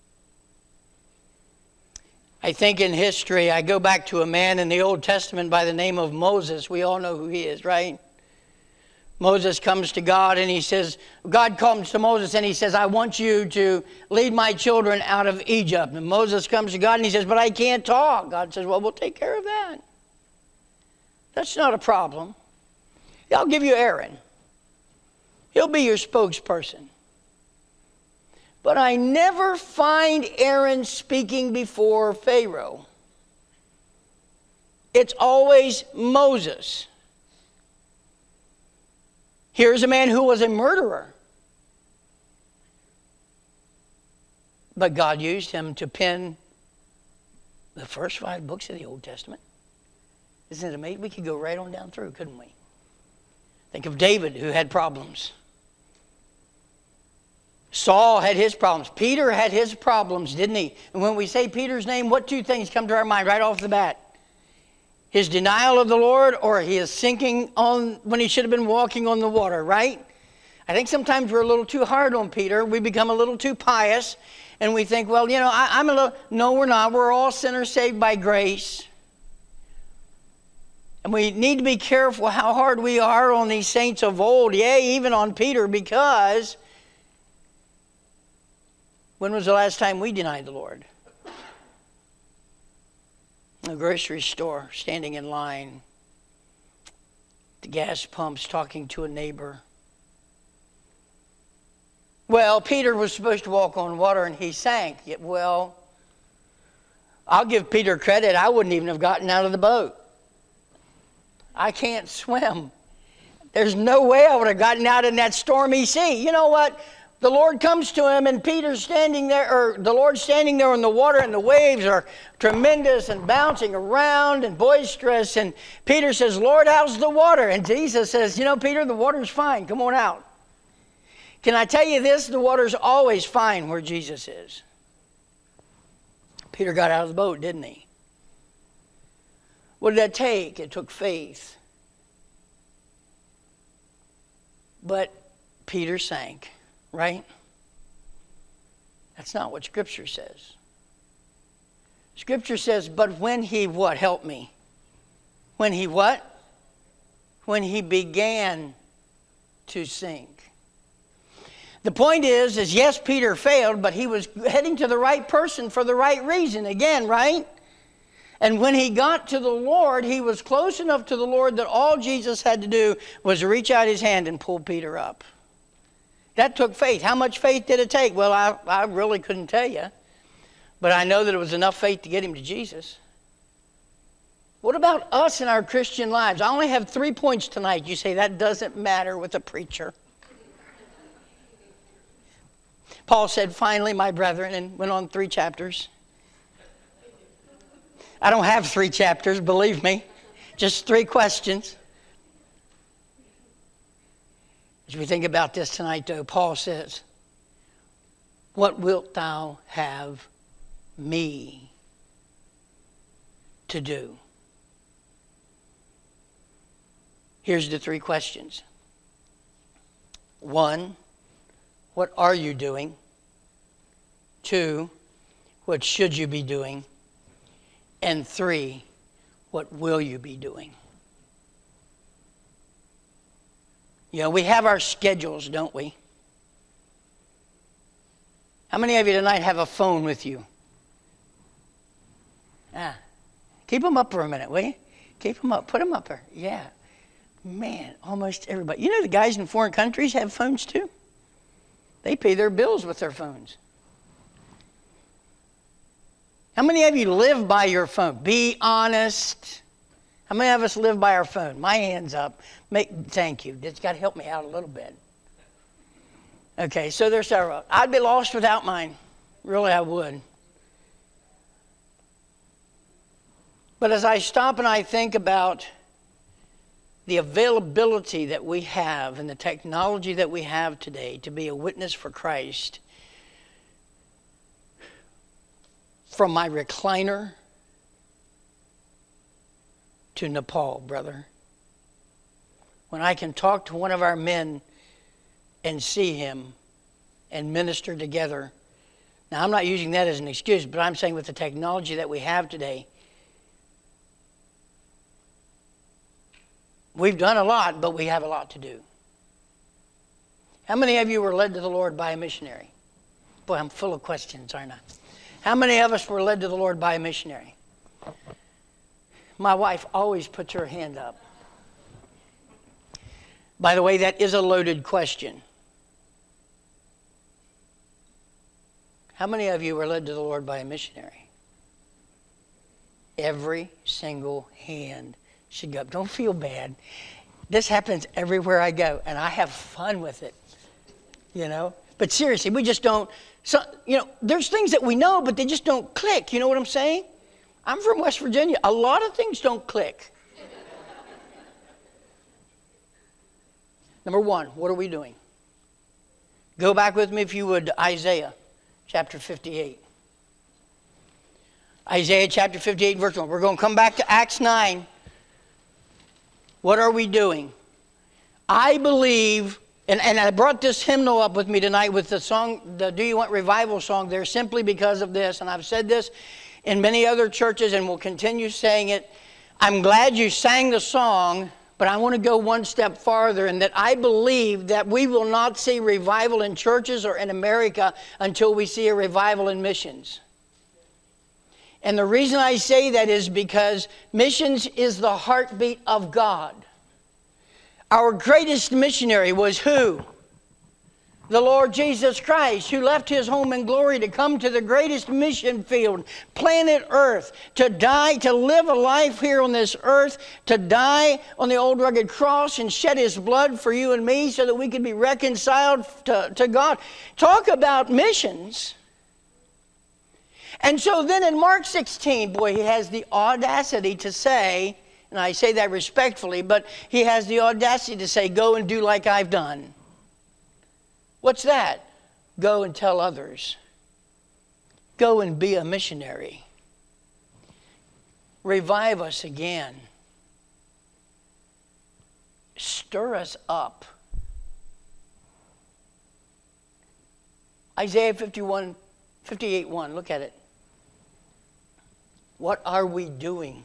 I think in history, I go back to a man in the Old Testament by the name of Moses. We all know who he is, right? Moses comes to God and he says, God comes to Moses and he says, "I want you to lead my children out of Egypt." And Moses comes to God and he says, "But I can't talk." God says, "Well, we'll take care of that. That's not a problem. I'll give you Aaron. He'll be your spokesperson." But I never find Aaron speaking before Pharaoh. It's always Moses. Here's a man who was a murderer. But God used him to pen the first five books of the Old Testament. Isn't it amazing? We could go right on down through, couldn't we? Think of David, who had problems. Saul had his problems. Peter had his problems, didn't he? And when we say Peter's name, what two things come to our mind right off the bat? His denial of the Lord, or he is sinking on when he should have been walking on the water, right? I think sometimes we're a little too hard on Peter. We become a little too pious. And we think, well, you know, I, I'm a little... No, we're not. We're all sinners saved by grace. And we need to be careful how hard we are on these saints of old. Yea, even on Peter, because... when was the last time we denied the Lord? In the grocery store, standing in line. The gas pumps, talking to a neighbor. Well, Peter was supposed to walk on water and he sank. Well, I'll give Peter credit. I wouldn't even have gotten out of the boat. I can't swim. There's no way I would have gotten out in that stormy sea. You know what? The Lord comes to him and Peter's standing there, or the Lord's standing there in the water, and the waves are tremendous and bouncing around and boisterous. And Peter says, "Lord, how's the water?" And Jesus says, "You know, Peter, the water's fine. Come on out." Can I tell you this? The water's always fine where Jesus is. Peter got out of the boat, didn't he? What did that take? It took faith. But Peter sank. Right? That's not what Scripture says. Scripture says, but when he what? Help me. When he what? When he began to sink. The point is, is yes, Peter failed, but he was heading to the right person for the right reason. Again, right? And when he got to the Lord, he was close enough to the Lord that all Jesus had to do was reach out his hand and pull Peter up. That took faith. How much faith did it take? Well, I, I really couldn't tell you. But I know that it was enough faith to get him to Jesus. What about us in our Christian lives? I only have three points tonight. You say that doesn't matter with a preacher. Paul said, finally, my brethren, and went on three chapters. I don't have three chapters, believe me. Just three questions. As we think about this tonight, though, Paul says, what wilt thou have me to do? Here's the three questions. One, what are you doing? Two, what should you be doing? And three, what will you be doing? You know, we have our schedules, don't we? How many of you tonight have a phone with you? Ah, keep them up for a minute, will you? Keep them up. Put them up there. Yeah. Man, almost everybody. You know the guys in foreign countries have phones too? They pay their bills with their phones. How many of you live by your phone? Be honest. How many of us live by our phone? My hand's up. Make, thank you. It's got to help me out a little bit. Okay, so there's several. I'd be lost without mine. Really, I would. But as I stop and I think about the availability that we have and the technology that we have today to be a witness for Christ, from my recliner to Nepal, brother. When I can talk to one of our men and see him and minister together. Now, I'm not using that as an excuse, but I'm saying with the technology that we have today, we've done a lot, but we have a lot to do. How many of you were led to the Lord by a missionary? Boy, I'm full of questions, aren't I? How many of us were led to the Lord by a missionary? My wife always puts her hand up. By the way, that is a loaded question. How many of you were led to the Lord by a missionary? Every single hand should go up. Don't feel bad. This happens everywhere I go, and I have fun with it. You know? But seriously, we just don't... So, you know, there's things that we know, but they just don't click. You know what I'm saying? I'm from West Virginia. A lot of things don't click. Number one, what are we doing? Go back with me, if you would, to Isaiah chapter fifty-eight. Isaiah chapter fifty-eight, verse one. We're going to come back to Acts nine. What are we doing? I believe... And, and I brought this hymnal up with me tonight with the song, the Do You Want Revival song there, simply because of this. And I've said this in many other churches and will continue saying it. I'm glad you sang the song, but I want to go one step farther, in that I believe that we will not see revival in churches or in America until we see a revival in missions. And the reason I say that is because missions is the heartbeat of God. Our greatest missionary was who? The Lord Jesus Christ, who left his home in glory to come to the greatest mission field, planet Earth, to die, to live a life here on this earth, to die on the old rugged cross and shed his blood for you and me so that we could be reconciled to, to God. Talk about missions. And so then in Mark sixteen, boy, he has the audacity to say, and I say that respectfully, but he has the audacity to say, go and do like I've done. What's that? Go and tell others. Go and be a missionary. Revive us again. Stir us up. Isaiah fifty-one, fifty-eight one, look at it. What are we doing?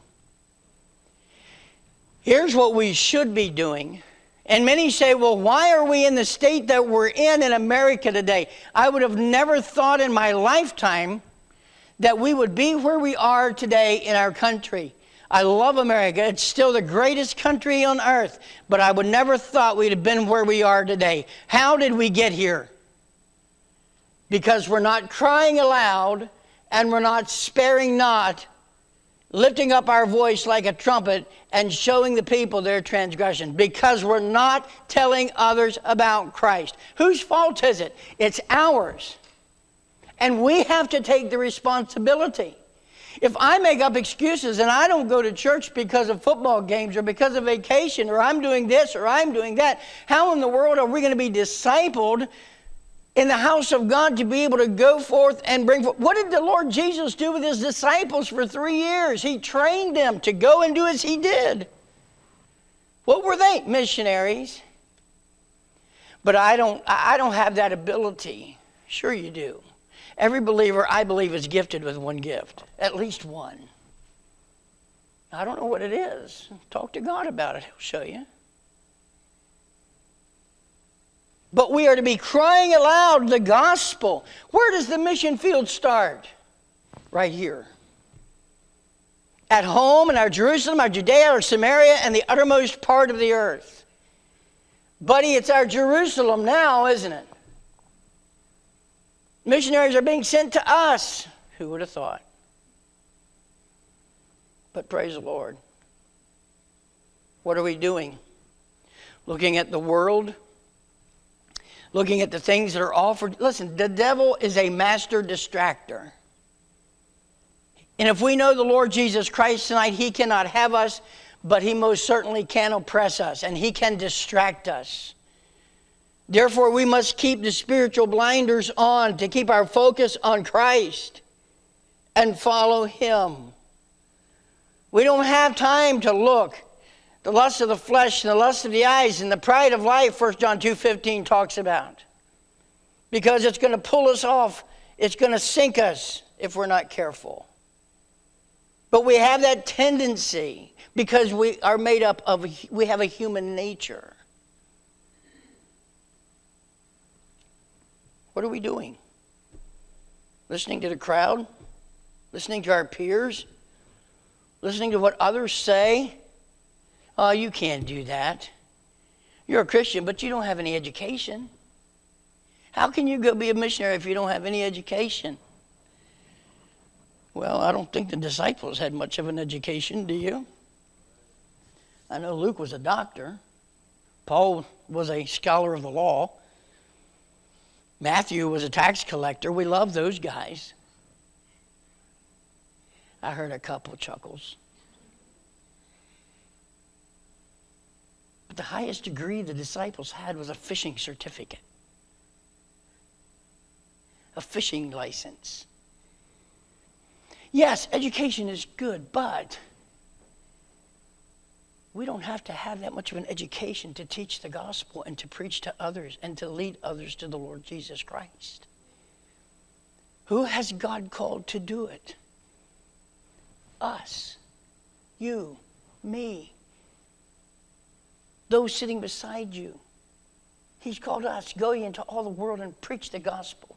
Here's what we should be doing. And many say, well, why are we in the state that we're in in America today? I would have never thought in my lifetime that we would be where we are today in our country. I love America. It's still the greatest country on earth. But I would never thought we'd have been where we are today. How did we get here? Because we're not crying aloud and we're not sparing not, lifting up our voice like a trumpet and showing the people their transgression. Because we're not telling others about Christ. Whose fault is it? It's ours. And we have to take the responsibility. If I make up excuses and I don't go to church because of football games or because of vacation or I'm doing this or I'm doing that, how in the world are we going to be discipled in the house of God to be able to go forth and bring forth? What did the Lord Jesus do with his disciples for three years? He trained them to go and do as he did. What were they? Missionaries. But I don't, I don't have that ability. Sure you do. Every believer, I believe, is gifted with one gift. At least one. I don't know what it is. Talk to God about it. He'll show you. But we are to be crying aloud the gospel. Where does the mission field start? Right here. At home, in our Jerusalem, our Judea, our Samaria, and the uttermost part of the earth. Buddy, it's our Jerusalem now, isn't it? Missionaries are being sent to us. Who would have thought? But praise the Lord. What are we doing? Looking at the world? Looking at the things that are offered? Listen, the devil is a master distractor. And if we know the Lord Jesus Christ tonight, he cannot have us, but he most certainly can oppress us, and he can distract us. Therefore, we must keep the spiritual blinders on to keep our focus on Christ and follow him. We don't have time to look. The lust of the flesh and the lust of the eyes and the pride of life, First John two fifteen talks about. Because it's going to pull us off. It's going to sink us if we're not careful. But we have that tendency because we are made up of, we have a human nature. What are we doing? Listening to the crowd? Listening to our peers? Listening to what others say? Oh, you can't do that. You're a Christian, but you don't have any education. How can you go be a missionary if you don't have any education? Well, I don't think the disciples had much of an education, do you? I know Luke was a doctor. Paul was a scholar of the law. Matthew was a tax collector. We love those guys. I heard a couple chuckles. But the highest degree the disciples had was a fishing certificate. A fishing license. Yes, education is good, but we don't have to have that much of an education to teach the gospel and to preach to others and to lead others to the Lord Jesus Christ. Who has God called to do it? Us. You. Me. Those sitting beside you. He's called us. Go ye into all the world and preach the gospel.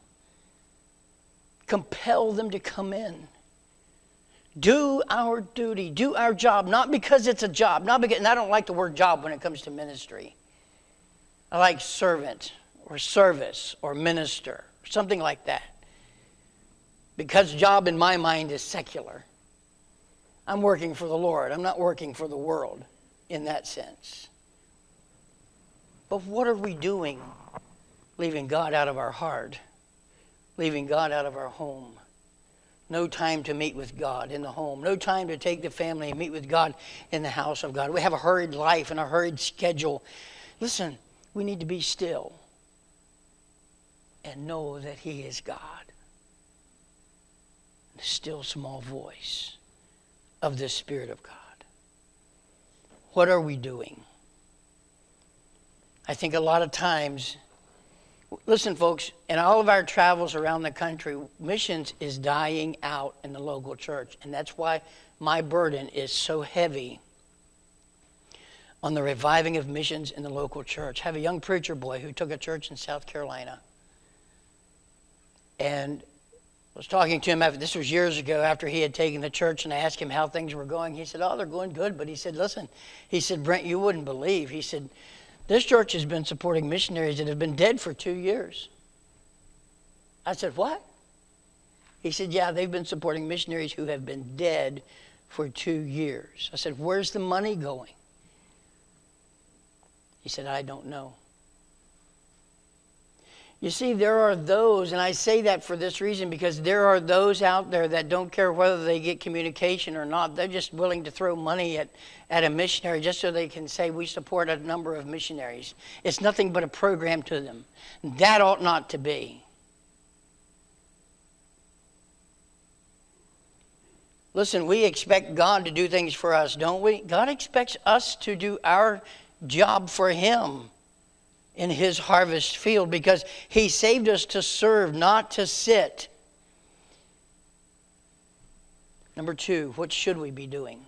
Compel them to come in. Do our duty, do our job, not because it's a job, not because, and I don't like the word job when it comes to ministry. I like servant or service or minister, something like that. Because job in my mind is secular. I'm working for the Lord. I'm not working for the world in that sense. But what are we doing? Leaving God out of our heart, leaving God out of our home. No time to meet with God in the home. No time to take the family and meet with God in the house of God. We have a hurried life and a hurried schedule. Listen, we need to be still and know that he is God. The still small voice of the Spirit of God. What are we doing? I think a lot of times, listen folks, in all of our travels around the country, missions is dying out in the local church. And that's why my burden is so heavy on the reviving of missions in the local church. I have a young preacher boy who took a church in South Carolina. And I was talking to him after, this was years ago, after he had taken the church, and I asked him how things were going. He said, oh, they're going good. But he said, listen, he said, Brent, you wouldn't believe. He said, this church has been supporting missionaries that have been dead for two years. I said, what? He said, yeah, they've been supporting missionaries who have been dead for two years. I said, where's the money going? He said, I don't know. You see, there are those, and I say that for this reason, because there are those out there that don't care whether they get communication or not. They're just willing to throw money at, at a missionary just so they can say, we support a number of missionaries. It's nothing but a program to them. That ought not to be. Listen, we expect God to do things for us, don't we? God expects us to do our job for Him in His harvest field, because He saved us to serve, not to sit. Number two, what should we be doing?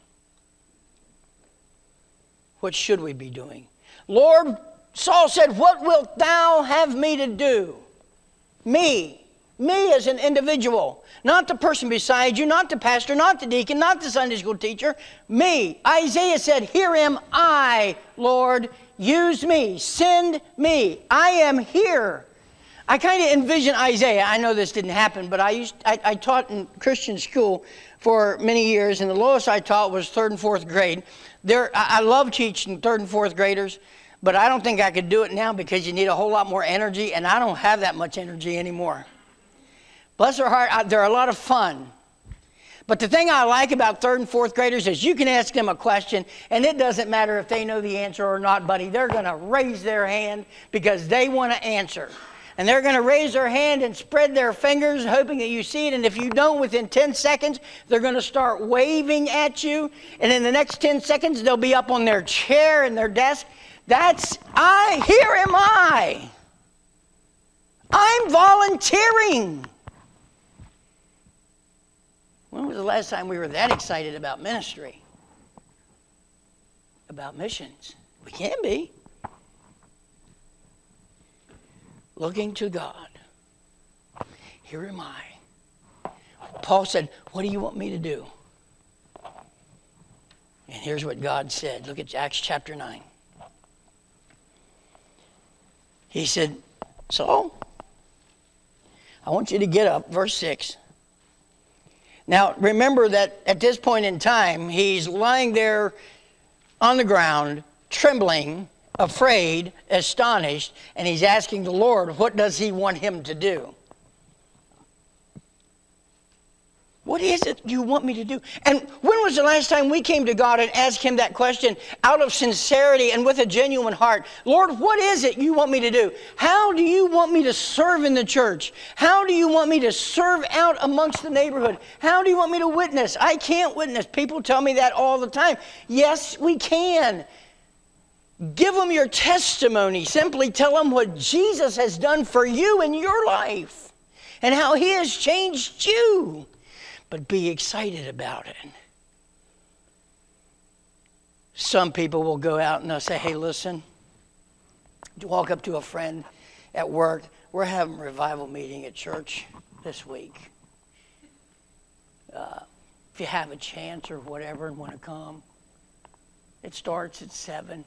What should we be doing? Lord, Saul said, what wilt thou have me to do? Me. Me as an individual. Not the person beside you, not the pastor, not the deacon, not the Sunday school teacher. Me. Isaiah said, here am I, Lord. Use me. Send me. I am here. I kind of envision Isaiah. I know this didn't happen, but I used I, I taught in Christian school for many years, and the lowest I taught was third and fourth grade. There, I, I love teaching third and fourth graders, but I don't think I could do it now because you need a whole lot more energy, and I don't have that much energy anymore. Bless their heart, they're a lot of fun. But the thing I like about third and fourth graders is you can ask them a question, and it doesn't matter if they know the answer or not, buddy. They're going to raise their hand because they want to answer. And they're going to raise their hand and spread their fingers, hoping that you see it. And if you don't, within ten seconds, they're going to start waving at you. And in the next ten seconds, they'll be up on their chair and their desk. That's, I, here am I. I'm volunteering. When was the last time we were that excited about ministry? About missions? We can be. Looking to God. Here am I. Paul said, what do you want me to do? And here's what God said. Look at Acts chapter nine. He said, Saul, I want you to get up, verse six. Now, remember that at this point in time, he's lying there on the ground, trembling, afraid, astonished, and he's asking the Lord, what does he want him to do? What is it you want me to do? And when was the last time we came to God and asked Him that question out of sincerity and with a genuine heart? Lord, what is it you want me to do? How do you want me to serve in the church? How do you want me to serve out amongst the neighborhood? How do you want me to witness? I can't witness. People tell me that all the time. Yes, we can. Give them your testimony. Simply tell them what Jesus has done for you in your life and how He has changed you. But be excited about it. Some people will go out and they'll say, hey, listen, walk up to a friend at work. We're having a revival meeting at church this week. Uh, if you have a chance or whatever and want to come, it starts at seven.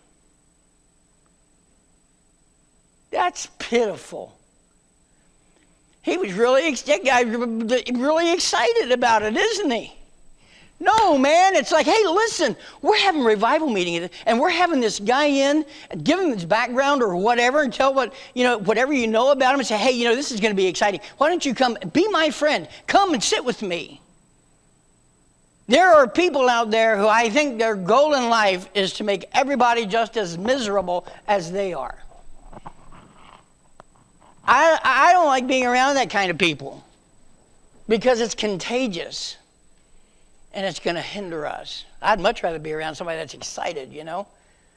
That's pitiful. He was really, that guy really excited about it, isn't he? No, man, it's like, hey, listen, we're having a revival meeting, and we're having this guy in, and give him his background or whatever, and tell what, you know, whatever you know about him, and say, hey, you know, this is going to be exciting. Why don't you come, be my friend, come and sit with me. There are people out there who I think their goal in life is to make everybody just as miserable as they are. I, I don't like being around that kind of people because it's contagious and it's going to hinder us. I'd much rather be around somebody that's excited, you know,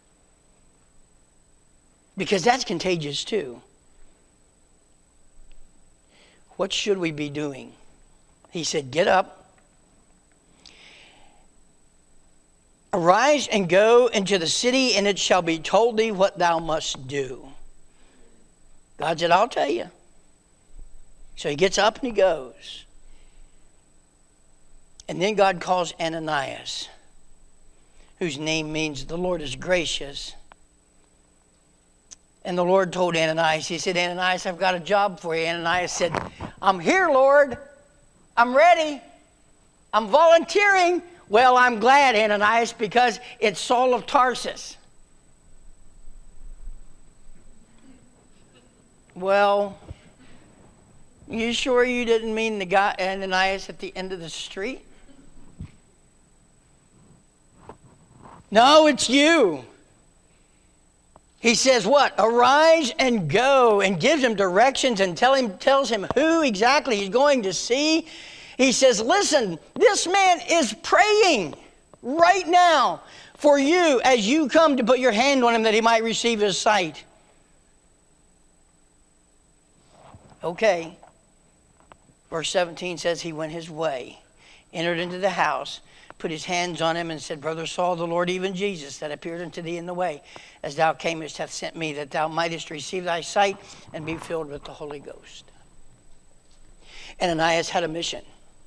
because that's contagious too. What should we be doing? He said, get up, arise and go into the city, and it shall be told thee what thou must do. God said, I'll tell you. So he gets up and he goes. And then God calls Ananias, whose name means the Lord is gracious. And the Lord told Ananias, he said, Ananias, I've got a job for you. Ananias said, I'm here, Lord. I'm ready. I'm volunteering. Well, I'm glad, Ananias, because it's Saul of Tarsus. Well, you sure you didn't mean the guy Ananias at the end of the street? No, it's you. He says what? Arise and go, and gives him directions and tell him, tells him who exactly he's going to see. He says, listen, this man is praying right now for you as you come to put your hand on him that he might receive his sight. Okay. Verse seventeen says he went his way, entered into the house, put his hands on him and said, Brother Saul, the Lord, even Jesus, that appeared unto thee in the way, as thou camest, hath sent me, that thou mightest receive thy sight and be filled with the Holy Ghost. Ananias had a mission.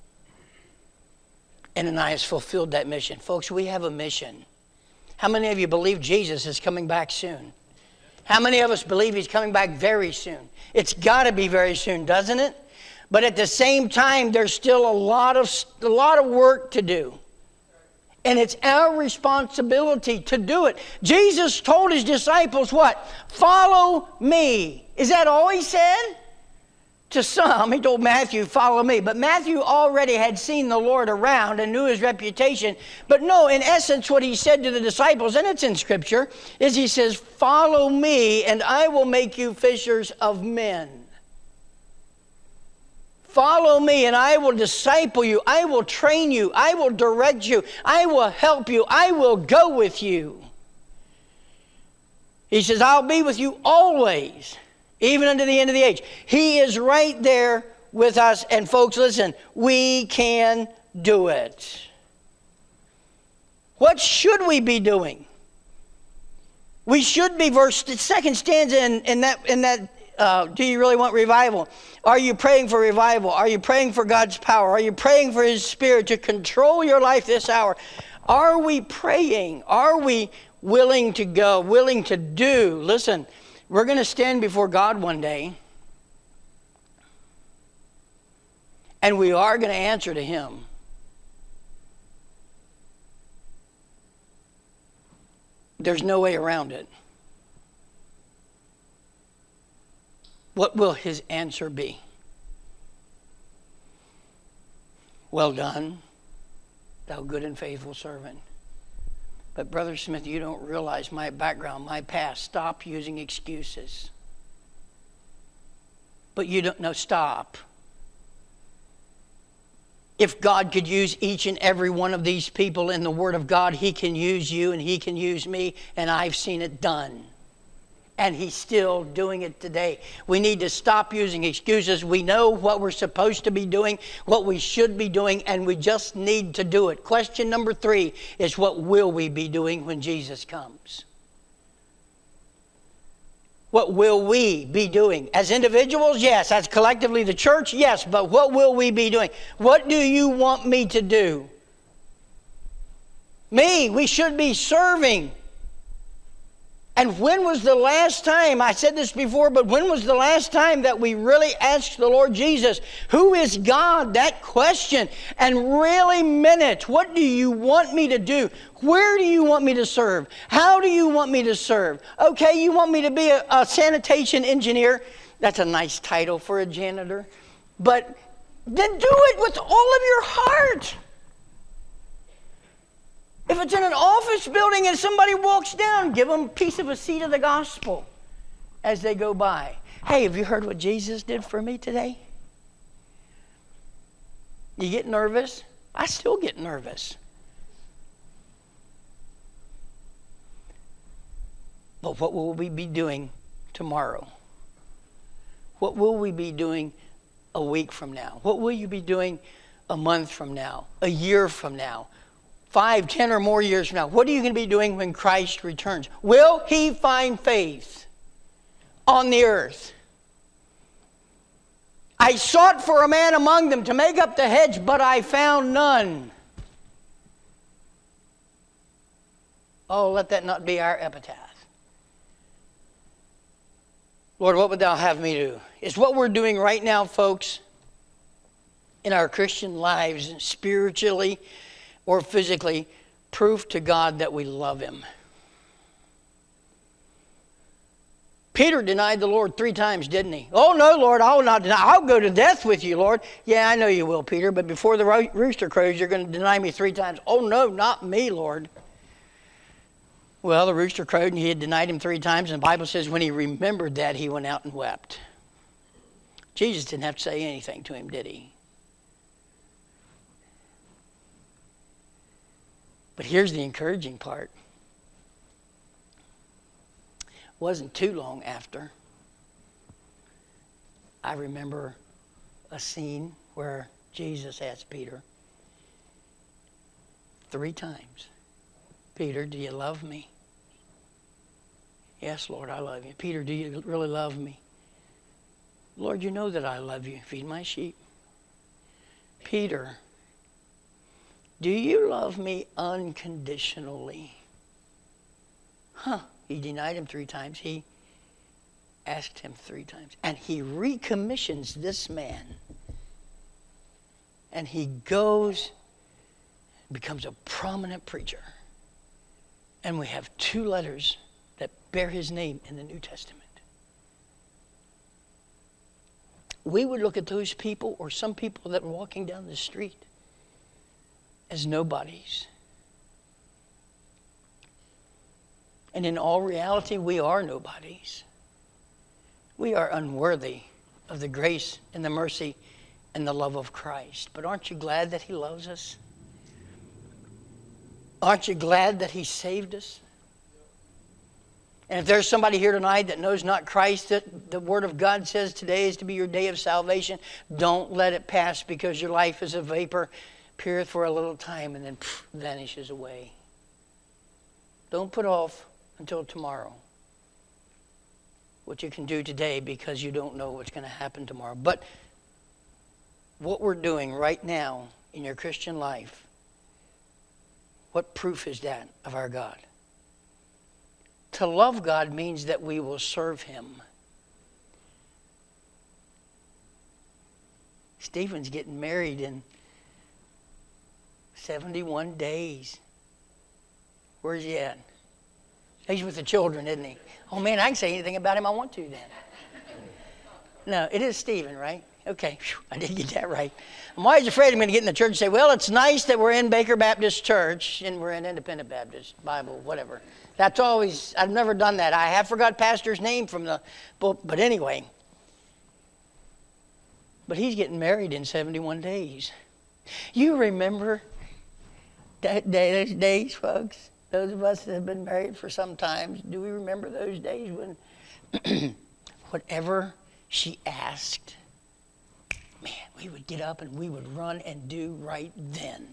Ananias fulfilled that mission. Folks, we have a mission. How many of you believe Jesus is coming back soon? How many of us believe he's coming back very soon? It's got to be very soon, doesn't it? But at the same time, there's still a lot of a lot of work to do. And it's our responsibility to do it. Jesus told his disciples what? Follow me. Is that all he said? To some, he told Matthew, follow me. But Matthew already had seen the Lord around and knew his reputation. But no, in essence, what he said to the disciples, and it's in Scripture, is he says, follow me and I will make you fishers of men. Follow me and I will disciple you. I will train you. I will direct you. I will help you. I will go with you. He says, I'll be with you always, even unto the end of the age. He is right there with us. And folks, listen, we can do it. What should we be doing? We should be, verse, the second stanza in, in that, in that uh, do you really want revival? Are you praying for revival? Are you praying for God's power? Are you praying for his Spirit to control your life this hour? Are we praying? Are we willing to go, willing to do? Listen, we're going to stand before God one day, and we are going to answer to him. There's no way around it. What will his answer be? Well done, thou good and faithful servant. But Brother Smith, you don't realize my background, my past. Stop using excuses. But you don't know, stop. If God could use each and every one of these people in the Word of God, he can use you and he can use me, and I've seen it done. And he's still doing it today. We need to stop using excuses. We know what we're supposed to be doing, what we should be doing, and we just need to do it. Question number three is, what will we be doing when Jesus comes? What will we be doing? As individuals, yes. As collectively the church, yes. But what will we be doing? What do you want me to do? Me, we should be serving. And when was the last time, I said this before, but when was the last time that we really asked the Lord Jesus, who is God? That question, and really meant it. What do you want me to do? Where do you want me to serve? How do you want me to serve? Okay, you want me to be a, a sanitation engineer? That's a nice title for a janitor. But then do it with all of your heart. If it's in an office building and somebody walks down, give them a piece of a seed of the gospel as they go by. Hey, have you heard what Jesus did for me today? You get nervous? I still get nervous. But what will we be doing tomorrow? What will we be doing a week from now? What will you be doing a month from now? A year from now? Five, ten, or more years from now? What are you going to be doing when Christ returns? Will he find faith on the earth? I sought for a man among them to make up the hedge, but I found none. Oh, let that not be our epitaph. Lord, what would thou have me do? It's what we're doing right now, folks, in our Christian lives, spiritually or physically, proof to God that we love him. Peter denied the Lord three times, didn't he? Oh, no, Lord, I will not deny. I'll go to death with you, Lord. Yeah, I know you will, Peter, but before the ro- rooster crows, you're going to deny me three times. Oh, no, not me, Lord. Well, the rooster crowed and he had denied him three times, and the Bible says when he remembered that, he went out and wept. Jesus didn't have to say anything to him, did he? But here's the encouraging part. Wasn't too long after, I remember a scene where Jesus asked Peter three times, Peter, do you love me? Yes, Lord, I love you. Peter, do you really love me? Lord, you know that I love you. Feed my sheep. Peter, do you love me unconditionally? Huh. He denied him three times. He asked him three times. And he recommissions this man. And he goes, becomes a prominent preacher. And we have two letters that bear his name in the New Testament. We would look at those people, or some people that were walking down the street, as nobodies. And in all reality, we are nobodies. We are unworthy of the grace and the mercy and the love of Christ. But aren't you glad that he loves us? Aren't you glad that he saved us? And if there's somebody here tonight that knows not Christ, that the Word of God says today is to be your day of salvation, don't let it pass, because your life is a vapor, appeareth for a little time and then pff, vanishes away. Don't put off until tomorrow what you can do today, because you don't know what's going to happen tomorrow. But what we're doing right now in your Christian life, what proof is that of our God? To love God means that we will serve him. Stephen's getting married in seventy-one days. Where's he at? He's with the children, isn't he? Oh, man, I can say anything about him I want to then. No, it is Stephen, right? Okay, whew, I did get that right. I'm always afraid I'm going to get in the church and say, well, it's nice that we're in Baker Baptist Church and we're in Independent Baptist Bible, whatever. That's always, I've never done that. I have forgot pastor's name from the book, but anyway. But he's getting married in seventy-one days. You remember that day, those days, folks? Those of us that have been married for some time, do we remember those days when whatever she asked, man, we would get up and we would run and do right then.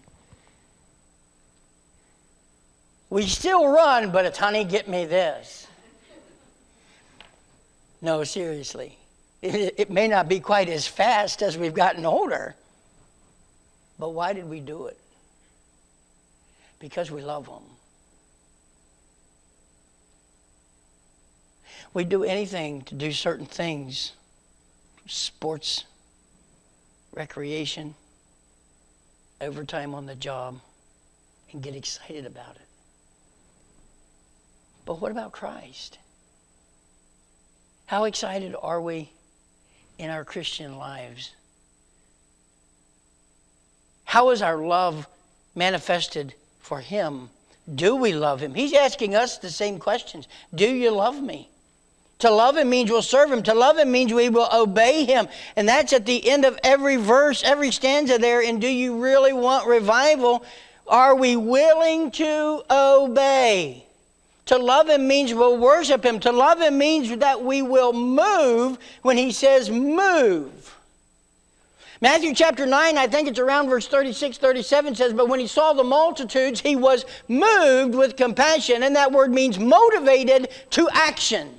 We still run, but it's, honey, get me this. No, seriously. It, it may not be quite as fast as we've gotten older, but why did we do it? Because we love them. We do anything to do certain things, sports, recreation, overtime on the job, and get excited about it. But what about Christ? How excited are we in our Christian lives? How is our love manifested for him? Do we love him? He's asking us the same questions. Do you love me? To love him means we'll serve him. To love him means we will obey him. And that's at the end of every verse, every stanza there. And do you really want revival? Are we willing to obey? To love him means we'll worship him. To love him means that we will move when he says move. Matthew chapter nine, I think it's around verse thirty-six, thirty-seven says, but when he saw the multitudes, he was moved with compassion. And that word means motivated to action.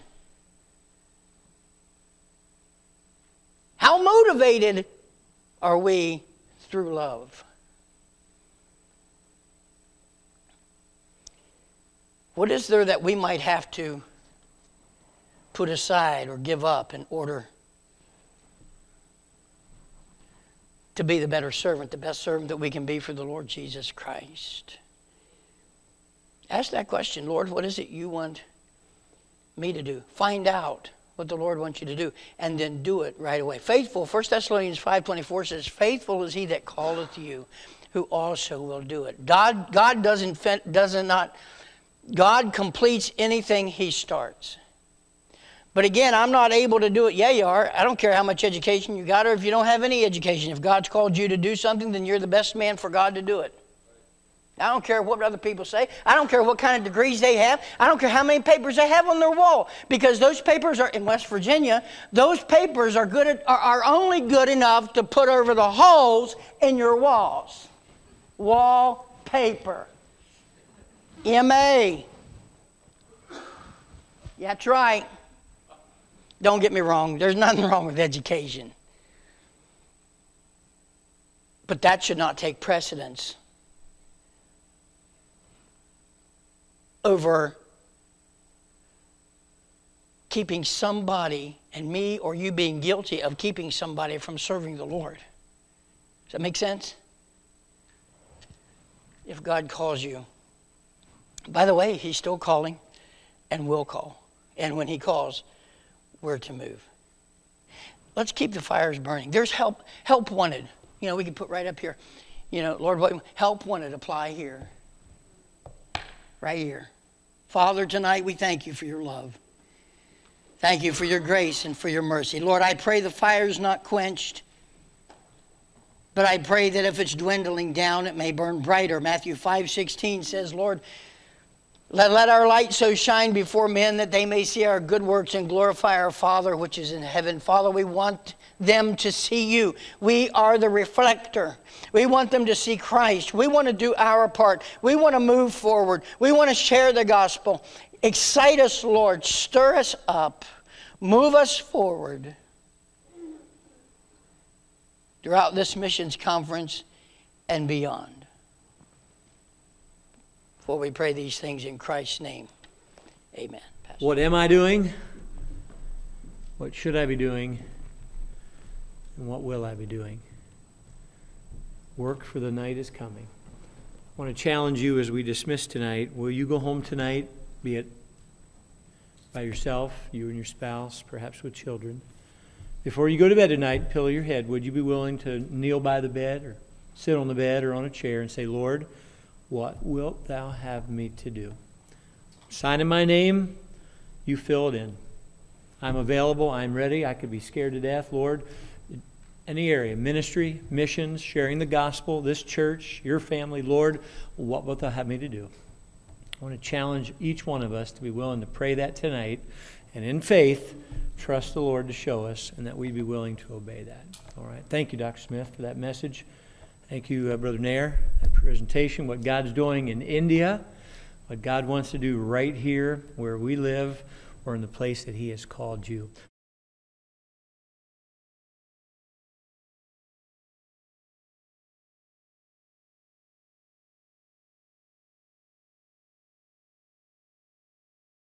How motivated are we through love? What is there that we might have to put aside or give up in order to be the better servant, the best servant that we can be for the Lord Jesus Christ? Ask that question, Lord, what is it you want me to do? Find out what the Lord wants you to do, and then do it right away. Faithful, First Thessalonians five twenty-four says, faithful is he that calleth you, who also will do it. God, God doesn't, does not, God completes anything he starts. But again, I'm not able to do it. Yeah, you are. I don't care how much education you got or if you don't have any education. If God's called you to do something, then you're the best man for God to do it. I don't care what other people say. I don't care what kind of degrees they have. I don't care how many papers they have on their wall. Because those papers are, in West Virginia, those papers are, good at, are, are only good enough to put over the holes in your walls. Wallpaper. M A. Yeah, that's right. Don't get me wrong. There's nothing wrong with education. But that should not take precedence over keeping somebody, and me or you being guilty of keeping somebody from serving the Lord. Does that make sense? If God calls you. By the way, he's still calling and will call. And when he calls, we're to move. Let's keep the fires burning. There's help, help wanted. You know, we can put right up here. You know, Lord, what help wanted, apply here. Right here. Father, tonight we thank you for your love. Thank you for your grace and for your mercy. Lord, I pray the fire's not quenched, but I pray that if it's dwindling down, it may burn brighter. Matthew five sixteen says, Lord, let, let our light so shine before men that they may see our good works and glorify our Father which is in heaven. Father, we want them to see you. We are the reflector. We want them to see Christ. We want to do our part. We want to move forward. We want to share the gospel. Excite us, Lord. Stir us up. Move us forward throughout this missions conference and beyond. For we pray these things in Christ's name. Amen. Pastor. What am I doing? What should I be doing? And what will I be doing? Work for the night is coming. I want to challenge you as we dismiss tonight. Will you go home tonight, be it by yourself, you and your spouse, perhaps with children? Before you go to bed tonight, pillow your head. Would you be willing to kneel by the bed or sit on the bed or on a chair and say, Lord, what wilt thou have me to do? Sign in my name, you fill it in. I'm available, I'm ready. I could be scared to death, Lord. Any area, ministry, missions, sharing the gospel, this church, your family, Lord, what wilt thou have me to do? I want to challenge each one of us to be willing to pray that tonight, and in faith, trust the Lord to show us, and that we be willing to obey that. All right. Thank you, Doctor Smith, for that message. Thank you, uh, Brother Nair, that presentation, what God's doing in India, what God wants to do right here where we live, or in the place that he has called you.